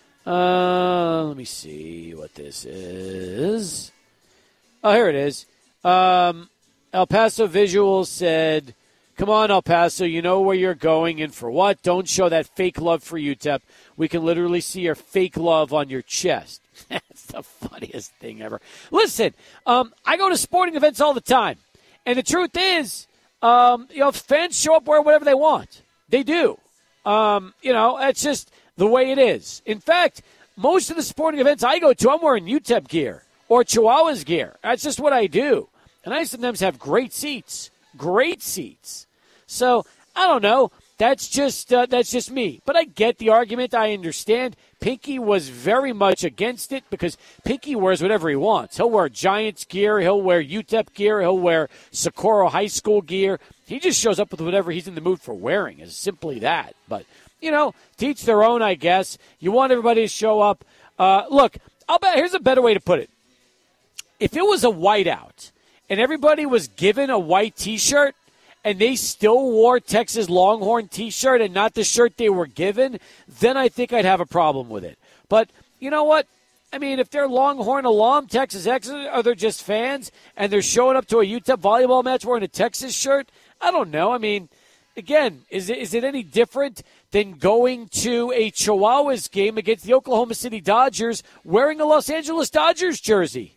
uh, let me see what this is. Oh, here it is. Um, El Paso Visuals said, come on, El Paso, you know where you're going and for what? Don't show that fake love for U T E P. We can literally see your fake love on your chest. That's the funniest thing ever. Listen, um, I go to sporting events all the time. And the truth is, um, you know, fans show up wearing whatever they want. They do. Um, you know, that's just the way it is. In fact, most of the sporting events I go to, I'm wearing U T E P gear or Chihuahuas gear. That's just what I do. And I sometimes have great seats. Great seats. So, I don't know. That's just uh, that's just me. But I get the argument. I understand. Pinky was very much against it because Pinky wears whatever he wants. He'll wear Giants gear. He'll wear U T E P gear. He'll wear Socorro High School gear. He just shows up with whatever he's in the mood for wearing. It's simply that. But, you know, teach their own, I guess. You want everybody to show up. Uh, look, I'll bet here's a better way to put it. If it was a whiteout and everybody was given a white T-shirt, and they still wore Texas Longhorn T-shirt and not the shirt they were given, then I think I'd have a problem with it. But you know what? I mean, if they're Longhorn alum, Texas Exeter, or they're just fans, and they're showing up to a U T E P volleyball match wearing a Texas shirt, I don't know. I mean, again, is it, is it any different than going to a Chihuahuas game against the Oklahoma City Dodgers wearing a Los Angeles Dodgers jersey?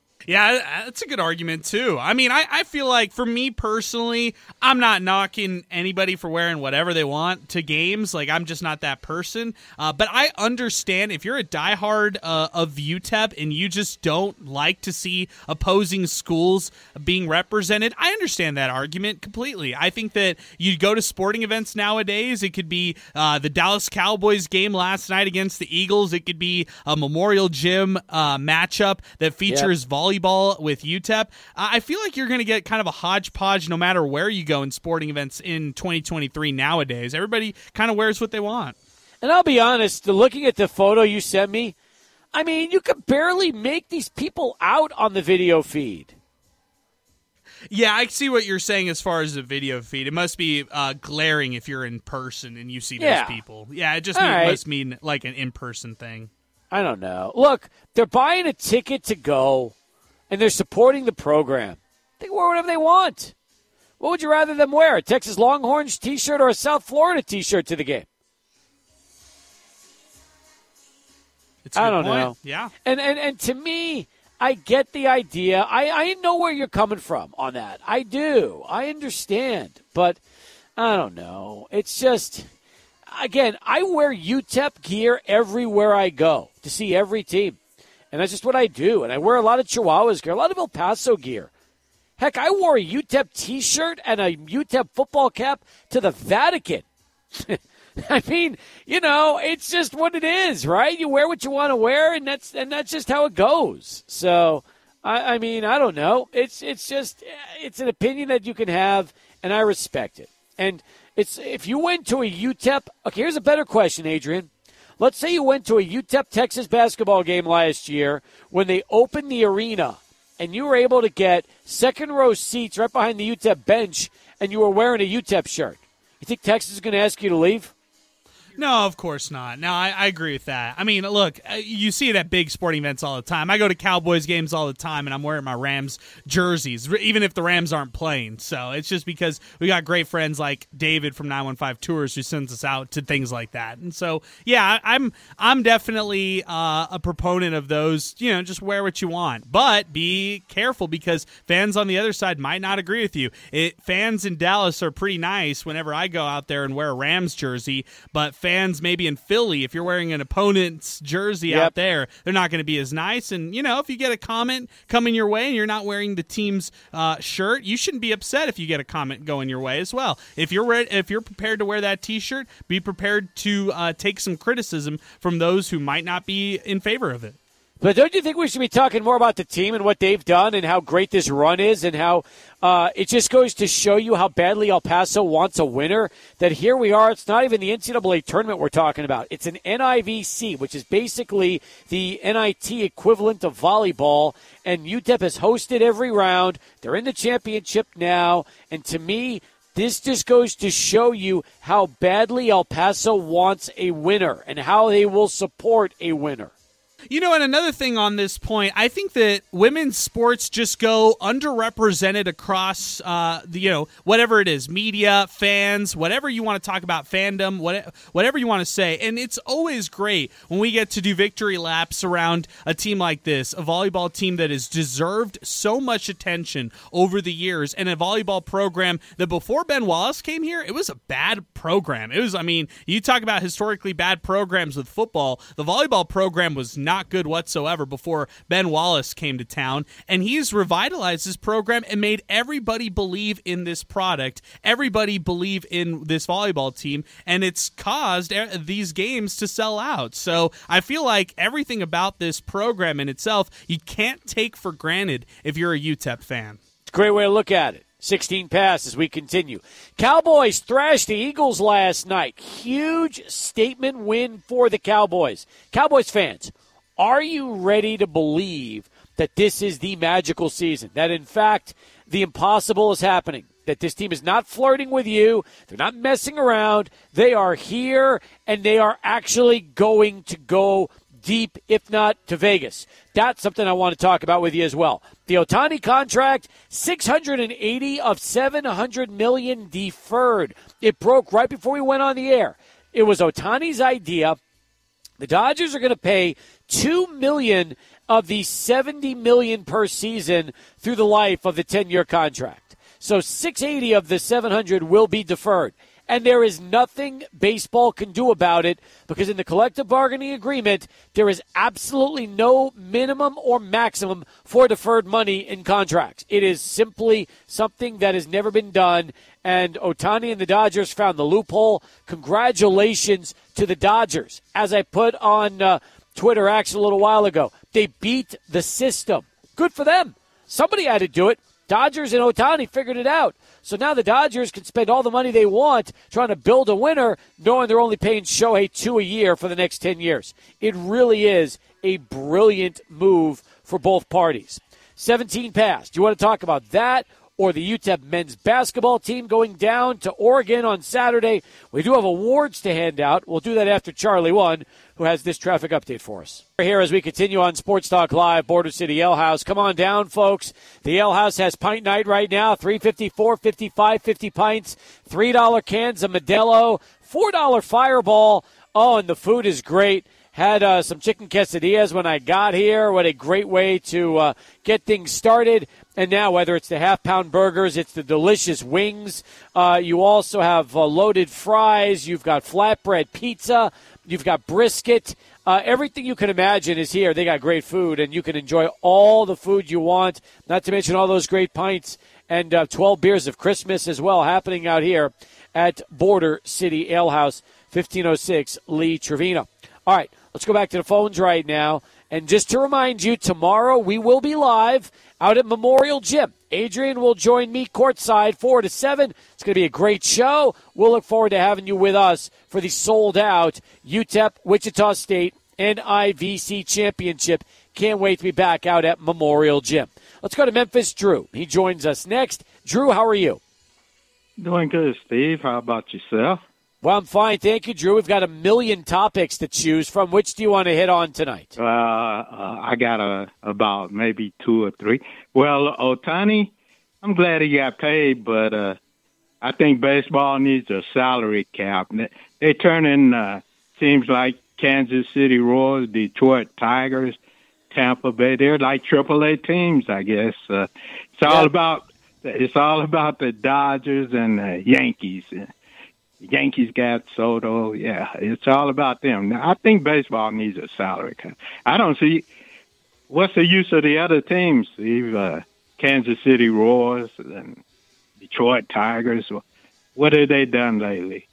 Yeah, that's a good argument, too. I mean, I, I feel like, for me personally, I'm not knocking anybody for wearing whatever they want to games. Like, I'm just not that person. Uh, but I understand if you're a diehard uh, of U T E P and you just don't like to see opposing schools being represented, I understand that argument completely. I think that you go to sporting events nowadays, it could be uh, the Dallas Cowboys game last night against the Eagles. It could be a Memorial Gym uh, matchup that features yep. volleyball. Volleyball with U T E P. Uh, I feel like you're going to get kind of a hodgepodge no matter where you go in sporting events in twenty twenty-three nowadays. Everybody kind of wears what they want. And I'll be honest, looking at the photo you sent me, I mean, you could barely make these people out on the video feed. Yeah, I see what you're saying as far as the video feed. It must be uh, glaring if you're in person and you see Yeah. those people. Yeah, it just All mean, right. must mean like an in-person thing. I don't know. Look, they're buying a ticket to go, and they're supporting the program. They can wear whatever they want. What would you rather them wear, a Texas Longhorns T-shirt or a South Florida T-shirt to the game? It's a I good don't point. know. Yeah. And, and and to me, I get the idea. I, I know where you're coming from on that. I do. I understand. But I don't know. It's just, again, I wear U T E P gear everywhere I go to see every team. And that's just what I do. And I wear a lot of Chihuahuas gear, a lot of El Paso gear. Heck, I wore a U T E P T-shirt and a U T E P football cap to the Vatican. I mean, you know, it's just what it is, right? You wear what you want to wear, and that's and that's just how it goes. So, I, I mean, I don't know. It's it's just it's an opinion that you can have, and I respect it. And it's if you went to a U T E P. Okay, here's a better question, Adrian. Let's say you went to a U T E P Texas basketball game last year when they opened the arena, and you were able to get second row seats right behind the U T E P bench, and you were wearing a U T E P shirt. You think Texas is going to ask you to leave? No, of course not. No, I, I agree with that. I mean, look, you see it at big sporting events all the time. I go to Cowboys games all the time, and I'm wearing my Rams jerseys, even if the Rams aren't playing. So it's just because we got great friends like David from nine one five Tours who sends us out to things like that. And so, yeah, I'm I'm definitely uh, a proponent of those. You know, just wear what you want, but be careful because fans on the other side might not agree with you. It, fans in Dallas are pretty nice whenever I go out there and wear a Rams jersey, but fans maybe in Philly, if you're wearing an opponent's jersey Yep. out there, they're not going to be as nice. And, you know, if you get a comment coming your way and you're not wearing the team's uh, shirt, you shouldn't be upset if you get a comment going your way as well. If you're re- if you're prepared to wear that T-shirt, be prepared to uh, take some criticism from those who might not be in favor of it. But don't you think we should be talking more about the team and what they've done and how great this run is and how uh, it just goes to show you how badly El Paso wants a winner, that here we are. It's not even the N C double A tournament we're talking about. It's an N I V C, which is basically the N I T equivalent of volleyball, and U T E P has hosted every round. They're in the championship now, and to me, this just goes to show you how badly El Paso wants a winner and how they will support a winner. You know, and another thing on this point, I think that women's sports just go underrepresented across, uh, the, you know, whatever it is, media, fans, whatever you want to talk about, fandom, what, whatever you want to say. And it's always great when we get to do victory laps around a team like this, a volleyball team that has deserved so much attention over the years, and a volleyball program that before Ben Wallace came here, it was a bad program. It was, I mean, you talk about historically bad programs with football, the volleyball program was not Not good whatsoever before Ben Wallace came to town, and he's revitalized this program and made everybody believe in this product, everybody believe in this volleyball team, and it's caused these games to sell out. So I feel like everything about this program in itself, you can't take for granted if you're a U T E P fan. It's a great way to look at it. sixteen pass as we continue. Cowboys thrashed the Eagles last night. Huge statement win for the Cowboys. Cowboys fans, are you ready to believe that this is the magical season? That, in fact, the impossible is happening? That this team is not flirting with you. They're not messing around. They are here, and they are actually going to go deep, if not to Vegas. That's something I want to talk about with you as well. The Ohtani contract, six hundred eighty of seven hundred million dollars deferred. It broke right before we went on the air. It was Ohtani's idea. The Dodgers are going to pay two million dollars of the seventy million dollars per season through the life of the ten-year contract. So six hundred eighty of the seven hundred will be deferred. And there is nothing baseball can do about it because in the collective bargaining agreement, there is absolutely no minimum or maximum for deferred money in contracts. It is simply something that has never been done, and Ohtani and the Dodgers found the loophole. Congratulations to the Dodgers. As I put on uh, Twitter actually a little while ago, they beat the system. Good for them. Somebody had to do it. Dodgers and Ohtani figured it out. So now the Dodgers can spend all the money they want trying to build a winner, knowing they're only paying Shohei two a year for the next ten years. It really is a brilliant move for both parties. seventeen passed. Do you want to talk about that or the U T E P men's basketball team going down to Oregon on Saturday. We do have awards to hand out. We'll do that after Charlie One, who has this traffic update for us. We're here as we continue on Sports Talk Live, Border City Ale House. Come on down, folks. The Ale House has pint night right now, three fifty, four fifty, five fifty pints, three dollar cans of Modelo, four dollar Fireball. Oh, and the food is great. Had uh, some chicken quesadillas when I got here. What a great way to uh, get things started. And now, whether it's the half-pound burgers, it's the delicious wings. Uh, you also have uh, loaded fries. You've got flatbread pizza. You've got brisket. Uh, everything you can imagine is here. They got great food, and you can enjoy all the food you want, not to mention all those great pints and uh, twelve beers of Christmas as well happening out here at Border City Ale House, fifteen oh six Lee Trevino. All right, let's go back to the phones right now. And just to remind you, tomorrow we will be live out at Memorial Gym. Adrian will join me courtside four to seven. It's going to be a great show. We'll look forward to having you with us for the sold-out U T E P Wichita State N I V C Championship. Can't wait to be back out at Memorial Gym. Let's go to Memphis Drew. He joins us next. Drew, how are you? Doing good, Steve. How about yourself? Well, I'm fine. Thank you, Drew. We've got a million topics to choose from. Which do you want to hit on tonight? Uh, uh, I got a, about maybe two or three. Well, Ohtani, I'm glad he got paid, but uh, I think baseball needs a salary cap. They turn in uh, teams like Kansas City Royals, Detroit Tigers, Tampa Bay. They're like triple A teams, I guess. Uh, it's all yeah. about it's all about the Dodgers and the Yankees. Yankees got Soto. Yeah, it's all about them. Now, I think baseball needs a salary cap. I don't see what's the use of the other teams, Steve? Uh, Kansas City Royals and Detroit Tigers. What have they done lately?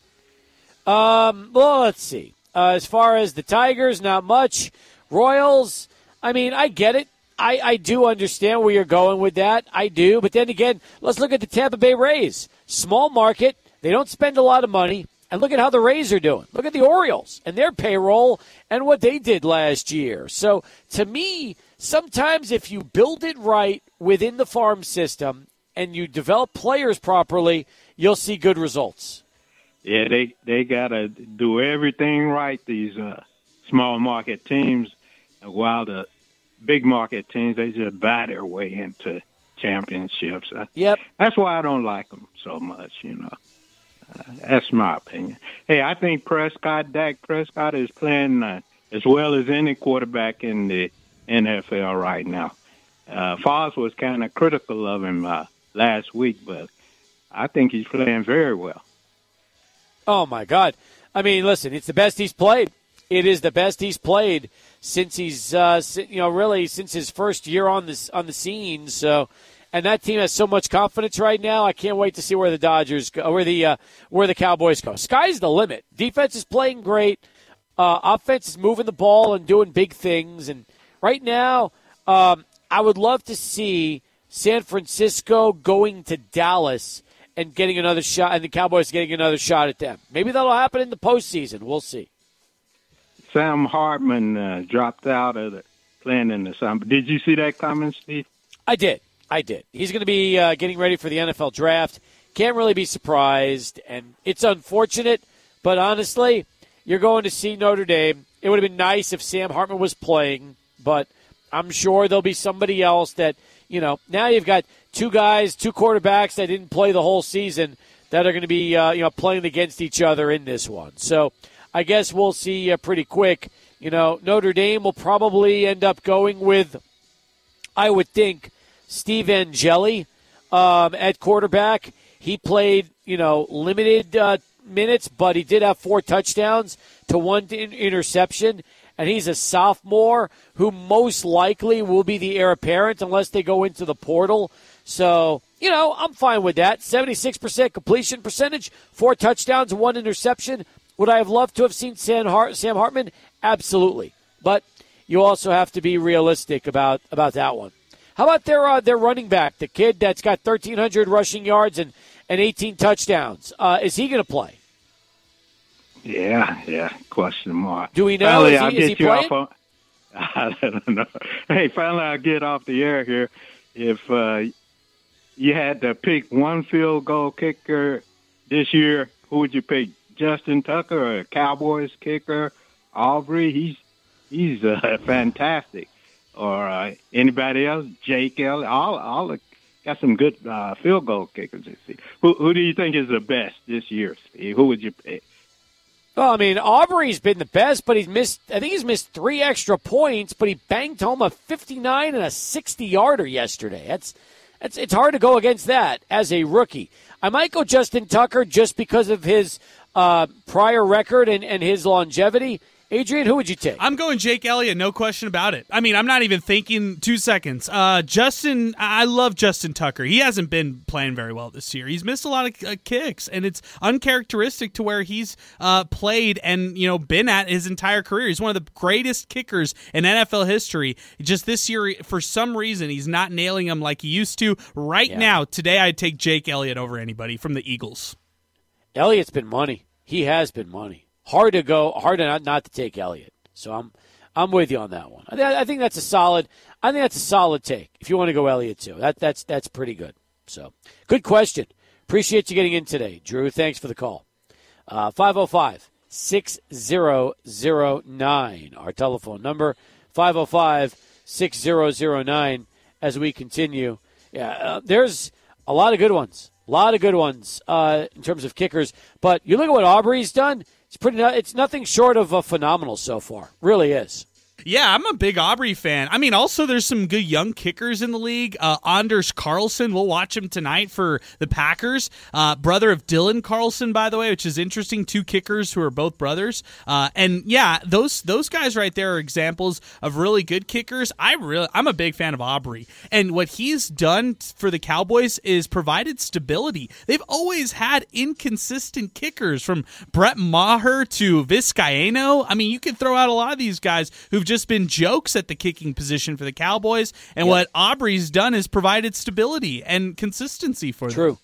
Um, well, let's see. Uh, as far as the Tigers, not much. Royals, I mean, I get it. I, I do understand where you're going with that. I do. But then again, let's look at the Tampa Bay Rays. Small market. They don't spend a lot of money. And look at how the Rays are doing. Look at the Orioles and their payroll and what they did last year. So, to me, sometimes if you build it right within the farm system and you develop players properly, you'll see good results. Yeah, they, they got to do everything right, these uh, small market teams, while the big market teams, they just buy their way into championships. Yep. That's why I don't like them so much, you know. Uh, that's my opinion. Hey, I think Prescott, Dak Prescott is playing uh, as well as any quarterback in the N F L right now. Uh, Foz was kind of critical of him uh, last week, but I think he's playing very well. Oh, my God. I mean, listen, it's the best he's played. It is the best he's played since he's, uh, you know, really since his first year on this on the scene. So, and that team has so much confidence right now. I can't wait to see where the Dodgers go, where the uh, where the Cowboys go. Sky's the limit. Defense is playing great. Uh, offense is moving the ball and doing big things. And right now, um, I would love to see San Francisco going to Dallas and getting another shot, and the Cowboys getting another shot at them. Maybe that'll happen in the postseason. We'll see. Sam Hartman uh, dropped out of the playing in the summer. Did you see that comment, Steve? I did. I did. He's going to be uh, getting ready for the N F L draft. Can't really be surprised, and it's unfortunate, but honestly, you're going to see Notre Dame. It would have been nice if Sam Hartman was playing, but I'm sure there'll be somebody else that, you know, now you've got two guys, two quarterbacks that didn't play the whole season that are going to be, uh, you know, playing against each other in this one. So I guess we'll see uh, pretty quick. You know, Notre Dame will probably end up going with, I would think, Steve Angeli um, at quarterback. He played, you know, limited uh, minutes, but he did have four touchdowns to one interception. And he's a sophomore who most likely will be the heir apparent unless they go into the portal. So, you know, I'm fine with that. seventy-six percent completion percentage, four touchdowns, one interception. Would I have loved to have seen Sam, Hart- Sam Hartman? Absolutely. But you also have to be realistic about, about that one. How about their uh, their running back, the kid that's got thirteen hundred rushing yards and, and eighteen touchdowns? Uh, is he going to play? Yeah, yeah, question mark. Do we know? Finally, is he, I'll is get he you playing? off on, I don't know. Hey, finally I'll get off the air here. If uh, you had to pick one field goal kicker this year, who would you pick? Justin Tucker, or Cowboys kicker, Aubrey? He's he's uh, fantastic. Or uh, anybody else? Jake Elliott. All all the, got some good uh, field goal kickers this year. Who who do you think is the best this year, Steve? Who would you pick? Well, I mean, Aubrey's been the best, but he's missed. I think he's missed three extra points, but he banged home a fifty-nine and a sixty-yarder yesterday. That's that's it's hard to go against that as a rookie. I might go Justin Tucker just because of his uh, prior record and, and his longevity. Adrian, who would you take? I'm going Jake Elliott, no question about it. I mean, I'm not even thinking two seconds. Uh, Justin, I love Justin Tucker. He hasn't been playing very well this year. He's missed a lot of uh, kicks, and it's uncharacteristic to where he's uh, played and you know been at his entire career. He's one of the greatest kickers in N F L history. Just this year, for some reason, he's not nailing them like he used to. Right yeah. now, today, I'd take Jake Elliott over anybody from the Eagles. Elliott's been money. He has been money. Hard to go, hard to not, not to take Elliott. So I'm, I'm with you on that one. I, th- I think that's a solid. I think that's a solid take. If you want to go Elliott too, that that's that's pretty good. So good question. Appreciate you getting in today, Drew. Thanks for the call. Uh, five oh five, six oh oh nine, our telephone number. five oh five, six oh oh nine. As we continue, yeah, uh, there's a lot of good ones. A lot of good ones uh, in terms of kickers. But you look at what Aubrey's done. It's pretty. It's nothing short of uh, phenomenal so far. Really is. Yeah, I'm a big Aubrey fan. I mean, also there's some good young kickers in the league. Uh, Anders Carlson, we'll watch him tonight for the Packers. Uh, brother of Dylan Carlson, by the way, which is interesting. Two kickers who are both brothers. Uh, and yeah, those those guys right there are examples of really good kickers. I really, I'm a big fan of Aubrey, and what he's done for the Cowboys is provided stability. They've always had inconsistent kickers, from Brett Maher to Vizcaino. I mean, you could throw out a lot of these guys who've just been jokes at the kicking position for the Cowboys, and yep. what Aubrey's done is provided stability and consistency for them. True.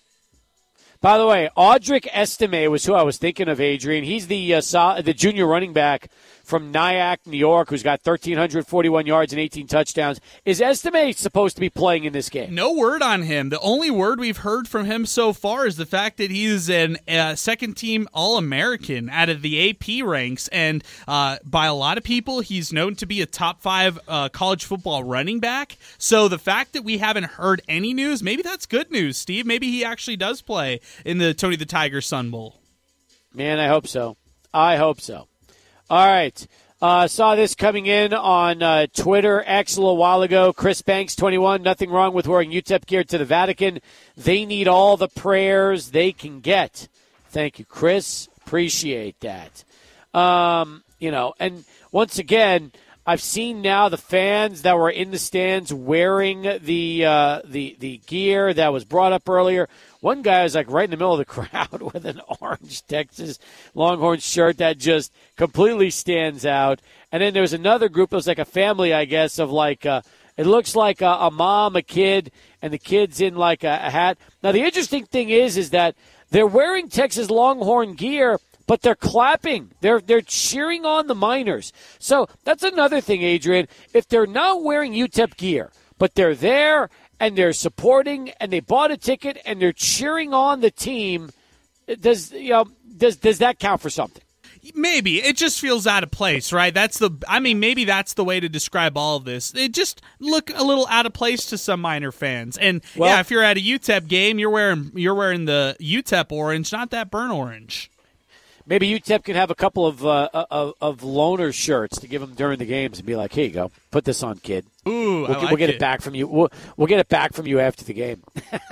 By the way, Audric Estime was who I was thinking of, Adrian. He's the uh, so- the junior running back from Nyack, New York, who's got one thousand three hundred forty-one yards and eighteen touchdowns. Is Estime supposed to be playing in this game? No word on him. The only word we've heard from him so far is the fact that he's an uh, second-team All-American out of the A P ranks, and uh, by a lot of people, he's known to be a top-five uh, college football running back. So the fact that we haven't heard any news, maybe that's good news, Steve. Maybe he actually does play in the Tony the Tiger Sun Bowl. Man, I hope so. I hope so. All right. Uh, saw this coming in on uh, Twitter X a little while ago. Chris Banks, twenty-one, nothing wrong with wearing U T E P gear to the Vatican. They need all the prayers they can get. Thank you, Chris. Appreciate that. Um, you know, and once again, I've seen now the fans that were in the stands wearing the uh, the the gear that was brought up earlier. One guy was like right in the middle of the crowd with an orange Texas Longhorns shirt that just completely stands out. And then there was another group. It was like a family, I guess, of like uh, it looks like a, a mom, a kid, and the kid's in like a, a hat. Now the interesting thing is, is that they're wearing Texas Longhorn gear, but they're clapping. They're they're cheering on the Miners. So that's another thing, Adrian. If they're not wearing U T E P gear, but they're there and they're supporting and they bought a ticket and they're cheering on the team, does you know does does that count for something? Maybe. It just feels out of place, right? That's the I mean, maybe that's the way to describe all of this. It just look a little out of place to some Miner fans. And well, yeah, if you're at a U T E P game, you're wearing you're wearing the U T E P orange, not that burnt orange. Maybe U T E P can have a couple of, uh, of of loaner shirts to give them during the games and be like, "Here you go, put this on, kid. Ooh, we'll, I like we'll get it. it back from you. We'll, we'll get it back from you after the game."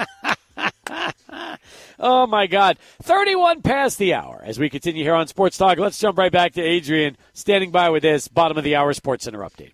Oh my God, thirty-one past the hour. As we continue here on Sports Talk, let's jump right back to Adrian standing by with this bottom of the hour Sports Center update.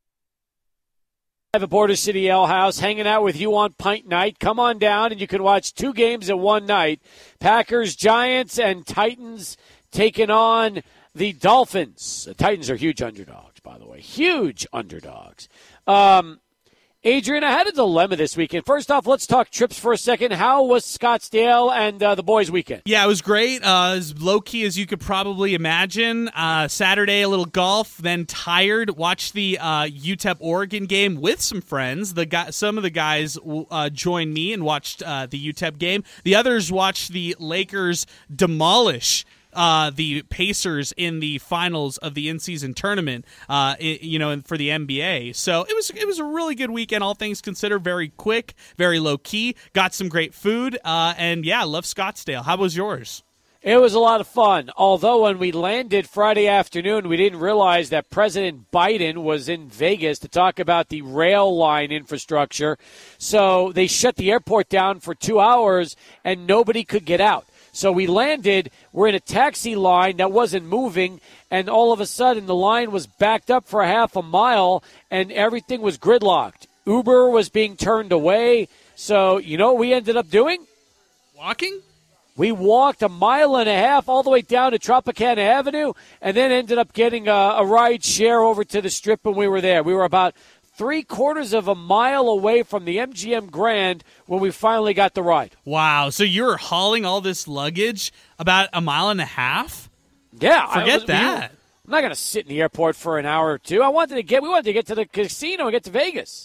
I have a Border City Ale House hanging out with you on Pint Night. Come on down and you can watch two games in one night. Packers, Giants, and Titans taking on the Dolphins. The Titans are huge underdogs, by the way. Huge underdogs. Um, Adrian, I had a dilemma this weekend. First off, let's talk trips for a second. How was Scottsdale and uh, the boys' weekend? Yeah, it was great. Uh, as low-key as you could probably imagine. Uh, Saturday, a little golf, then tired. Watched the uh, U T E P Oregon game with some friends. The guy, Some of the guys uh, joined me and watched uh, the U T E P game. The others watched the Lakers demolish Uh, the Pacers in the finals of the in-season tournament, uh, it, you know, for the N B A. So it was it was a really good weekend, all things considered. Very quick, very low key. Got some great food, uh, and yeah, love Scottsdale. How was yours? It was a lot of fun. Although when we landed Friday afternoon, we didn't realize that President Biden was in Vegas to talk about the rail line infrastructure. So they shut the airport down for two hours, and nobody could get out. So we landed, we're in a taxi line that wasn't moving, and all of a sudden the line was backed up for a half a mile, and everything was gridlocked. Uber was being turned away. So you know what we ended up doing? Walking? We walked a mile and a half all the way down to Tropicana Avenue, and then ended up getting a, a ride share over to the Strip when we were there. We were about three quarters of a mile away from the M G M Grand when we finally got the ride. Wow. So you were hauling all this luggage about a mile and a half? Yeah. Forget was, that. I'm not going to sit in the airport for an hour or two. I wanted to get, we wanted to get to the casino and get to Vegas.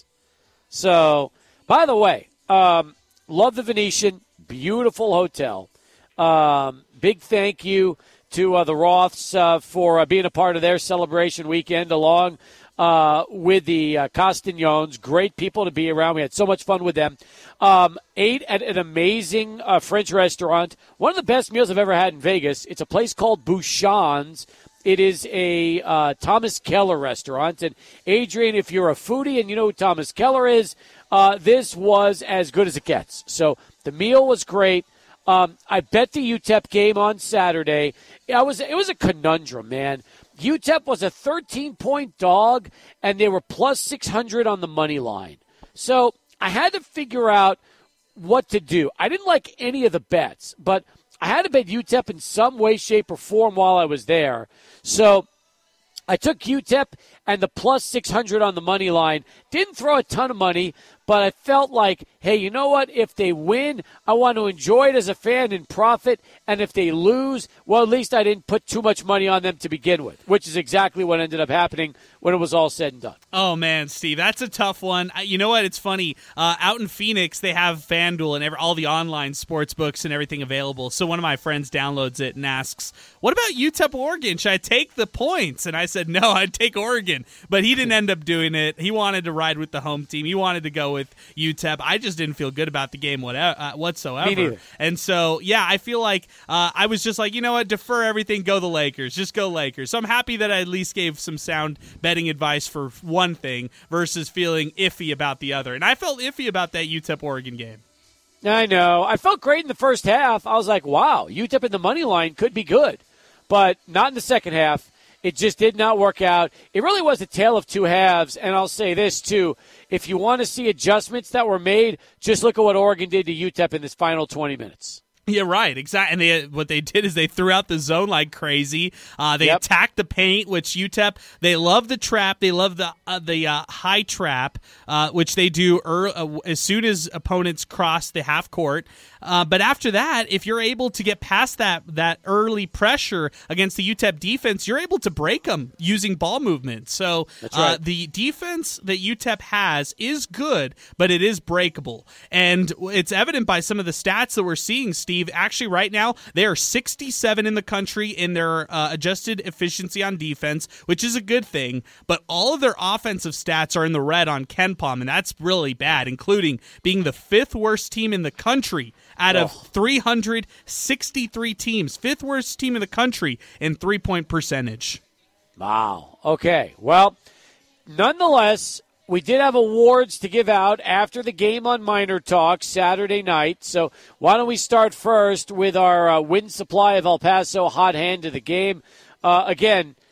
So, by the way, um, love the Venetian. Beautiful hotel. Um, big thank you to uh, the Roths uh, for uh, being a part of their celebration weekend along Uh, with the uh, Castagnones. Great people to be around. We had so much fun with them. Um, ate at an amazing uh, French restaurant. One of the best meals I've ever had in Vegas. It's a place called Bouchon's. It is a uh, Thomas Keller restaurant. And, Adrian, if you're a foodie and you know who Thomas Keller is, uh, this was as good as it gets. So the meal was great. Um, I bet the U T E P game on Saturday. I was, it was a conundrum, man. U T E P was a thirteen-point dog, and they were plus six hundred on the money line. So I had to figure out what to do. I didn't like any of the bets, but I had to bet U T E P in some way, shape, or form while I was there. So I took U T E P and the plus six hundred on the money line. Didn't throw a ton of money, but I felt like, hey, you know what? If they win, I want to enjoy it as a fan and profit. And if they lose, well, at least I didn't put too much money on them to begin with, which is exactly what ended up happening when it was all said and done. Oh, man, Steve, that's a tough one. You know what? It's funny. Uh, out in Phoenix, they have FanDuel and every, all the online sports books and everything available. So one of my friends downloads it and asks, what about U T E P Oregon? Should I take the points? And I said, no, I'd take Oregon. But he didn't end up doing it. He wanted to ride with the home team. He wanted to go with U T E P. I just didn't feel good about the game whatever, uh, whatsoever. Me neither. And so, yeah, I feel like uh, I was just like, you know what, defer everything, go the Lakers. Just go Lakers. So I'm happy that I at least gave some sound betting advice for one thing versus feeling iffy about the other. And I felt iffy about that U T E P Oregon game. I know. I felt great in the first half. I was like, wow, U T E P in the money line could be good. But not in the second half. It just did not work out. It really was a tale of two halves, and I'll say this, too. If you want to see adjustments that were made, just look at what Oregon did to U T E P in this final twenty minutes. Yeah, right, exactly. And they, what they did is they threw out the zone like crazy. Uh, they Yep. attacked the paint, which U T E P, they love the trap. They love the uh, the uh, high trap, uh, which they do er, uh, as soon as opponents cross the half court. Uh, but after that, if you're able to get past that that early pressure against the U T E P defense, you're able to break them using ball movement. So That's right. uh, the defense that U T E P has is good, but it is breakable. And it's evident by some of the stats that we're seeing, Steve. Actually, right now, they are sixty-seven in the country in their uh, adjusted efficiency on defense, which is a good thing. But all of their offensive stats are in the red on KenPom, and that's really bad, including being the fifth worst team in the country out of Oh. three hundred sixty-three teams. Fifth worst team in the country in three-point percentage. Wow. Okay. Well, nonetheless, we did have awards to give out after the game on Minor Talk Saturday night. So why don't we start first with our uh, Wind Supply of El Paso hot hand of the game. Uh, again,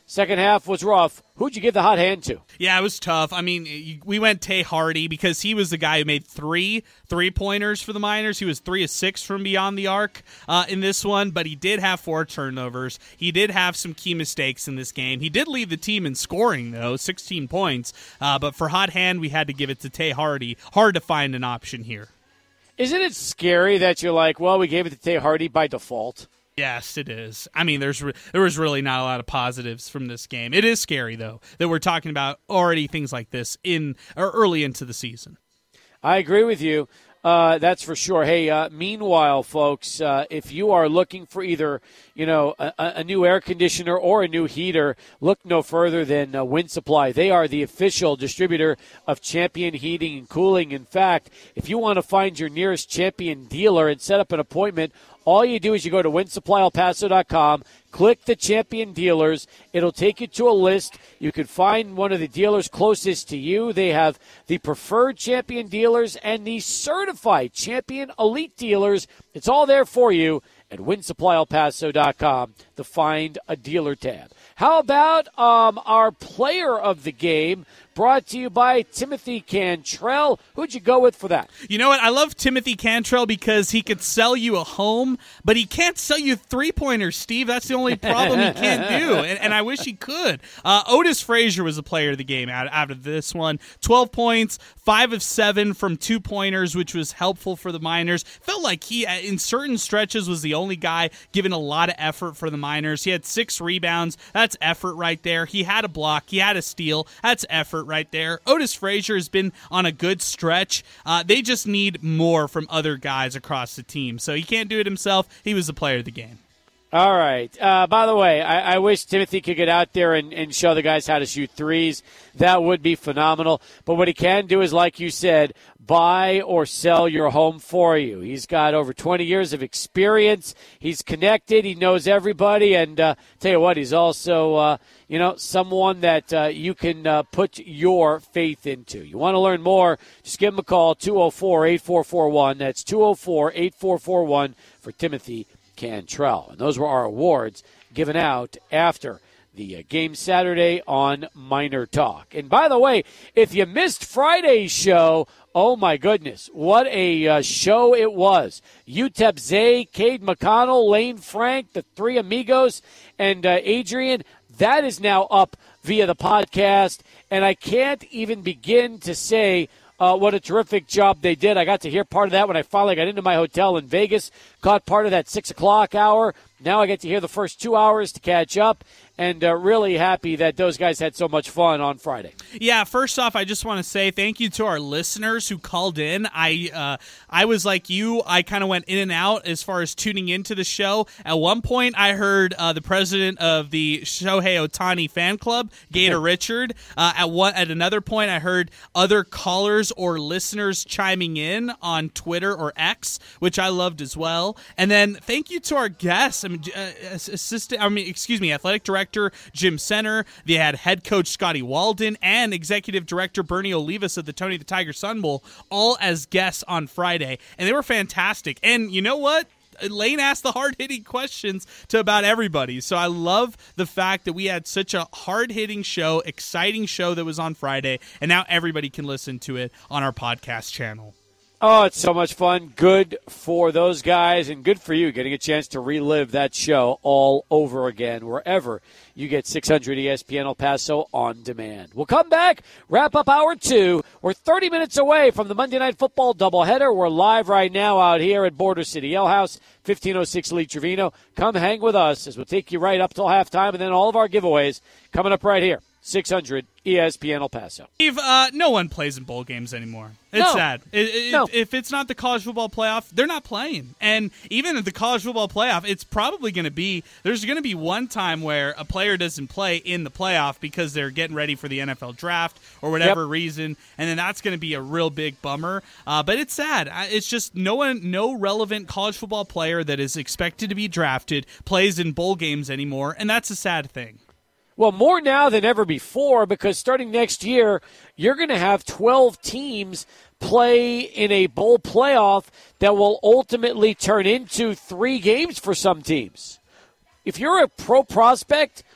Second half was rough. Who'd you give the hot hand to? Yeah, it was tough. I mean, we went Tay Hardy because he was the guy who made three three-pointers for the Miners. He was three of six from beyond the arc uh, in this one, but he did have four turnovers. He did have some key mistakes in this game. He did lead the team in scoring, though, sixteen points. Uh, but for hot hand, we had to give it to Tay Hardy. Hard to find an option here. Isn't it scary that you're like, well, we gave it to Tay Hardy by default? Yes, it is. I mean, there's re- there was really not a lot of positives from this game. It is scary, though, that we're talking about already things like this in or early into the season. I agree with you. Uh, that's for sure. Hey, uh, meanwhile, folks, uh, if you are looking for either, you know, a, a new air conditioner or a new heater, look no further than uh, Wind Supply. They are the official distributor of Champion Heating and Cooling. In fact, if you want to find your nearest Champion dealer and set up an appointment, all you do is you go to win supply el paso dot com, click the Champion dealers. It'll take you to a list. You can find one of the dealers closest to you. They have the preferred Champion dealers and the certified Champion Elite dealers. It's all there for you at win supply el paso dot com, the Find a Dealer tab. How about um, our player of the game, brought to you by Timothy Cantrell? Who'd you go with for that? You know what? I love Timothy Cantrell because he could sell you a home, but he can't sell you three-pointers, Steve. That's the only problem he can't do, and, and I wish he could. Uh, Otis Frazier was the player of the game out, out of this one. twelve points, five of seven from two-pointers, which was helpful for the Miners. Felt like he, in certain stretches, was the only guy giving a lot of effort for the Miners. He had six rebounds. That's effort right there. He had a block. He had a steal. That's effort right there. Otis Frazier has been on a good stretch. Uh, they just need more from other guys across the team. So he can't do it himself. He was the player of the game. All right. Uh, by the way, I, I wish Timothy could get out there and, and show the guys how to shoot threes. That would be phenomenal. But what he can do is, like you said, buy or sell your home for you. He's got over twenty years of experience. He's connected. He knows everybody. And uh, tell you what, he's also, uh, you know, someone that uh, you can uh, put your faith into. You want to learn more, just give him a call, two oh four, eight four four one. That's two oh four, eight four four one for Timothy Cantrell. And those were our awards given out after the uh, game Saturday on Miner Talk. And by the way, if you missed Friday's show, oh my goodness, what a uh, show it was. U T E P Zay, Cade McConnell, Lane Frank, the three amigos, and uh, Adrian. That is now up via the podcast, and I can't even begin to say Uh, what a terrific job they did. I got to hear part of that when I finally got into my hotel in Vegas, caught part of that six o'clock hour. Now I get to hear the first two hours to catch up, and uh, really happy that those guys had so much fun on Friday. Yeah, first off, I just want to say thank you to our listeners who called in. I uh, I was like you. I kind of went in and out as far as tuning into the show. At one point, I heard uh, the president of the Shohei Ohtani fan club, Gator Richard. Uh, at one, at another point, I heard other callers or listeners chiming in on Twitter or X, which I loved as well. And then thank you to our guests. I mean, uh, assistant. I mean, excuse me, athletic director Jim Center. They had head coach Scotty Walden and executive director Bernie Olivas of the Tony the Tiger Sun Bowl, all as guests on Friday, and they were fantastic. And you know what? Lane asked the hard-hitting questions to about everybody. So I love the fact that we had such a hard-hitting show, exciting show that was on Friday, and now everybody can listen to it on our podcast channel. Oh, it's so much fun. Good for those guys, and good for you getting a chance to relive that show all over again, wherever you get six hundred E S P N El Paso on demand. We'll come back, wrap up hour two. We're thirty minutes away from the Monday Night Football doubleheader. We're live right now out here at Border City Ale House, fifteen oh six Lee Trevino. Come hang with us as we'll take you right up till halftime, and then all of our giveaways coming up right here. six hundred E S P N El Paso. Steve, uh, no one plays in bowl games anymore. It's no. sad. It, it, no. If it's not the college football playoff, they're not playing. And even at the college football playoff, it's probably going to be, there's going to be one time where a player doesn't play in the playoff because they're getting ready for the N F L draft or whatever yep. reason, and then that's going to be a real big bummer. Uh, but it's sad. It's just no one, no relevant college football player that is expected to be drafted plays in bowl games anymore, and that's a sad thing. Well, more now than ever before, because starting next year, you're going to have twelve teams play in a bowl playoff that will ultimately turn into three games for some teams. If you're a pro prospect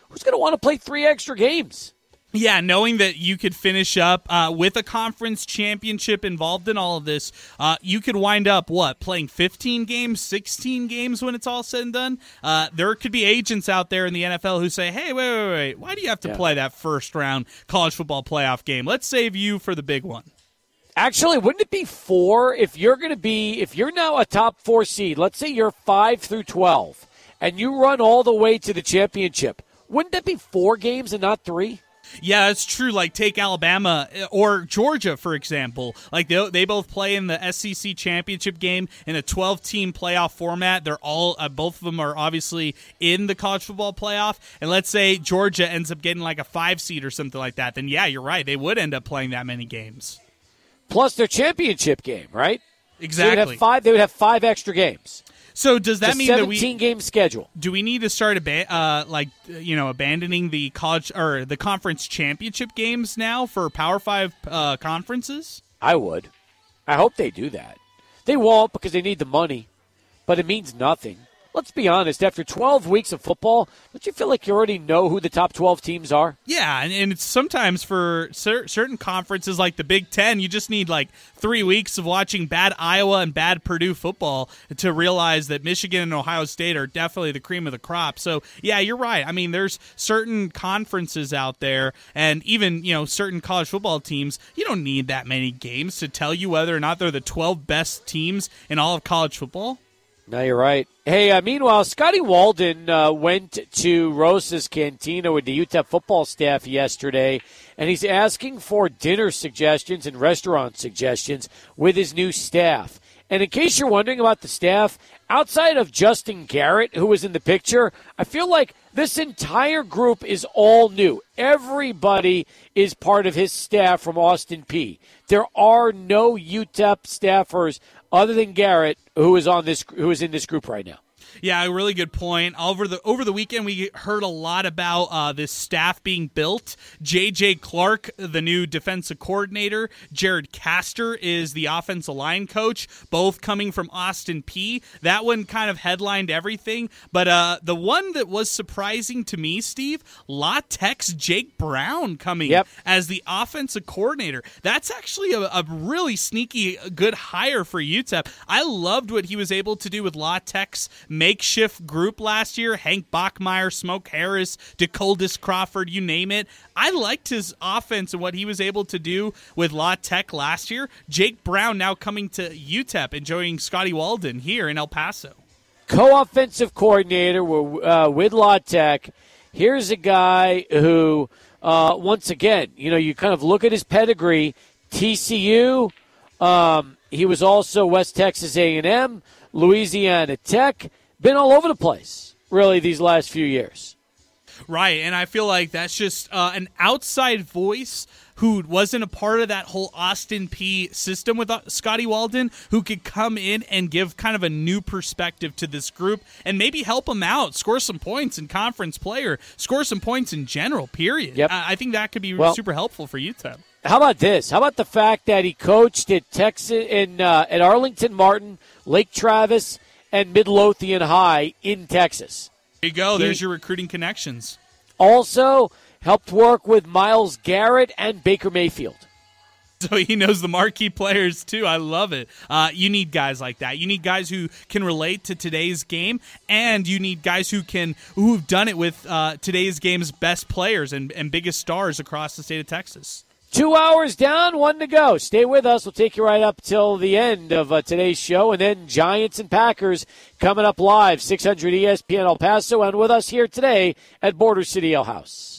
who's going to want to play three extra games? Yeah, knowing that you could finish up uh, with a conference championship involved in all of this, uh, you could wind up, what, playing fifteen games, sixteen games when it's all said and done? Uh, there could be agents out there in the N F L who say, hey, wait, wait, wait, why do you have to yeah. play that first-round college football playoff game? Let's save you for the big one. Actually, wouldn't it be four if you're going to be, if you're now a top four seed, let's say you're five through twelve, and you run all the way to the championship, wouldn't that be four games and not three? Yeah, that's true. Like, take Alabama or Georgia, for example. Like, they, they both play in the S E C championship game in a twelve-team playoff format. They're all, uh, both of them are obviously in the college football playoff. And let's say Georgia ends up getting like a five seed or something like that. Then, yeah, you're right. They would end up playing that many games. Plus their championship game, right? Exactly. So they would have five, they would have five extra games. So does that it's a mean that we seventeen game schedule? Do we need to start ab- uh, like you know abandoning the college or the conference championship games now for Power Five uh, conferences? I would. I hope they do that. They won't because they need the money, but it means nothing. Let's be honest. After twelve weeks of football, don't you feel like you already know who the top twelve teams are? Yeah, and, and it's sometimes for cer- certain conferences like the Big Ten, you just need like three weeks of watching bad Iowa and bad Purdue football to realize that Michigan and Ohio State are definitely the cream of the crop. So, yeah, you're right. I mean, there's certain conferences out there, and even, you know, certain college football teams, you don't need that many games to tell you whether or not they're the twelve best teams in all of college football. No, you're right. Hey, uh, meanwhile, Scotty Walden uh, went to Rosa's Cantina with the U T E P football staff yesterday, and he's asking for dinner suggestions and restaurant suggestions with his new staff. And in case you're wondering about the staff, outside of Justin Garrett, who was in the picture, I feel like this entire group is all new. Everybody is part of his staff from Austin Peay. There are no U T E P staffers other than Garrett, who is on this, who is in this group right now. Yeah, a really good point. Over the over the weekend, we heard a lot about uh, this staff being built. J J Clark, the new defensive coordinator. Jared Castor is the offensive line coach, both coming from Austin Peay. That one kind of headlined everything. But uh, the one that was surprising to me, Steve, La Tech's Jake Brown coming yep. as the offensive coordinator. That's actually a, a really sneaky good hire for U T E P. I loved what he was able to do with La Tech's makeshift group last year. Hank Bachmeier, Smoke Harris, DeColdis Crawford, you name it. I liked his offense and what he was able to do with La Tech last year. Jake Brown now coming to U T E P, enjoying Scotty Walden here in El Paso. Co-offensive coordinator uh, with La Tech. Here's a guy who, uh, once again, you know, you kind of look at his pedigree. T C U, um, he was also West Texas A and M, Louisiana Tech. Been all over the place, really, these last few years. Right, and I feel like that's just uh, an outside voice who wasn't a part of that whole Austin Peay system with uh, Scotty Walden, who could come in and give kind of a new perspective to this group and maybe help them out, score some points in conference play or score some points in general, period. Yep. I, I think that could be well, super helpful for U T E P. How about this? How about the fact that he coached at Texas in uh, at Arlington Martin, Lake Travis, and Midlothian High in Texas? There you go. He There's your recruiting connections. Also helped work with Myles Garrett and Baker Mayfield. So he knows the marquee players, too. I love it. Uh, you need guys like that. You need guys who can relate to today's game, and you need guys who can who've done it with uh, today's game's best players and, and biggest stars across the state of Texas. Two hours down, one to go. Stay with us. We'll take you right up till the end of uh, today's show. And then Giants and Packers coming up live, six hundred E S P N El Paso, and with us here today at Border City Ale House.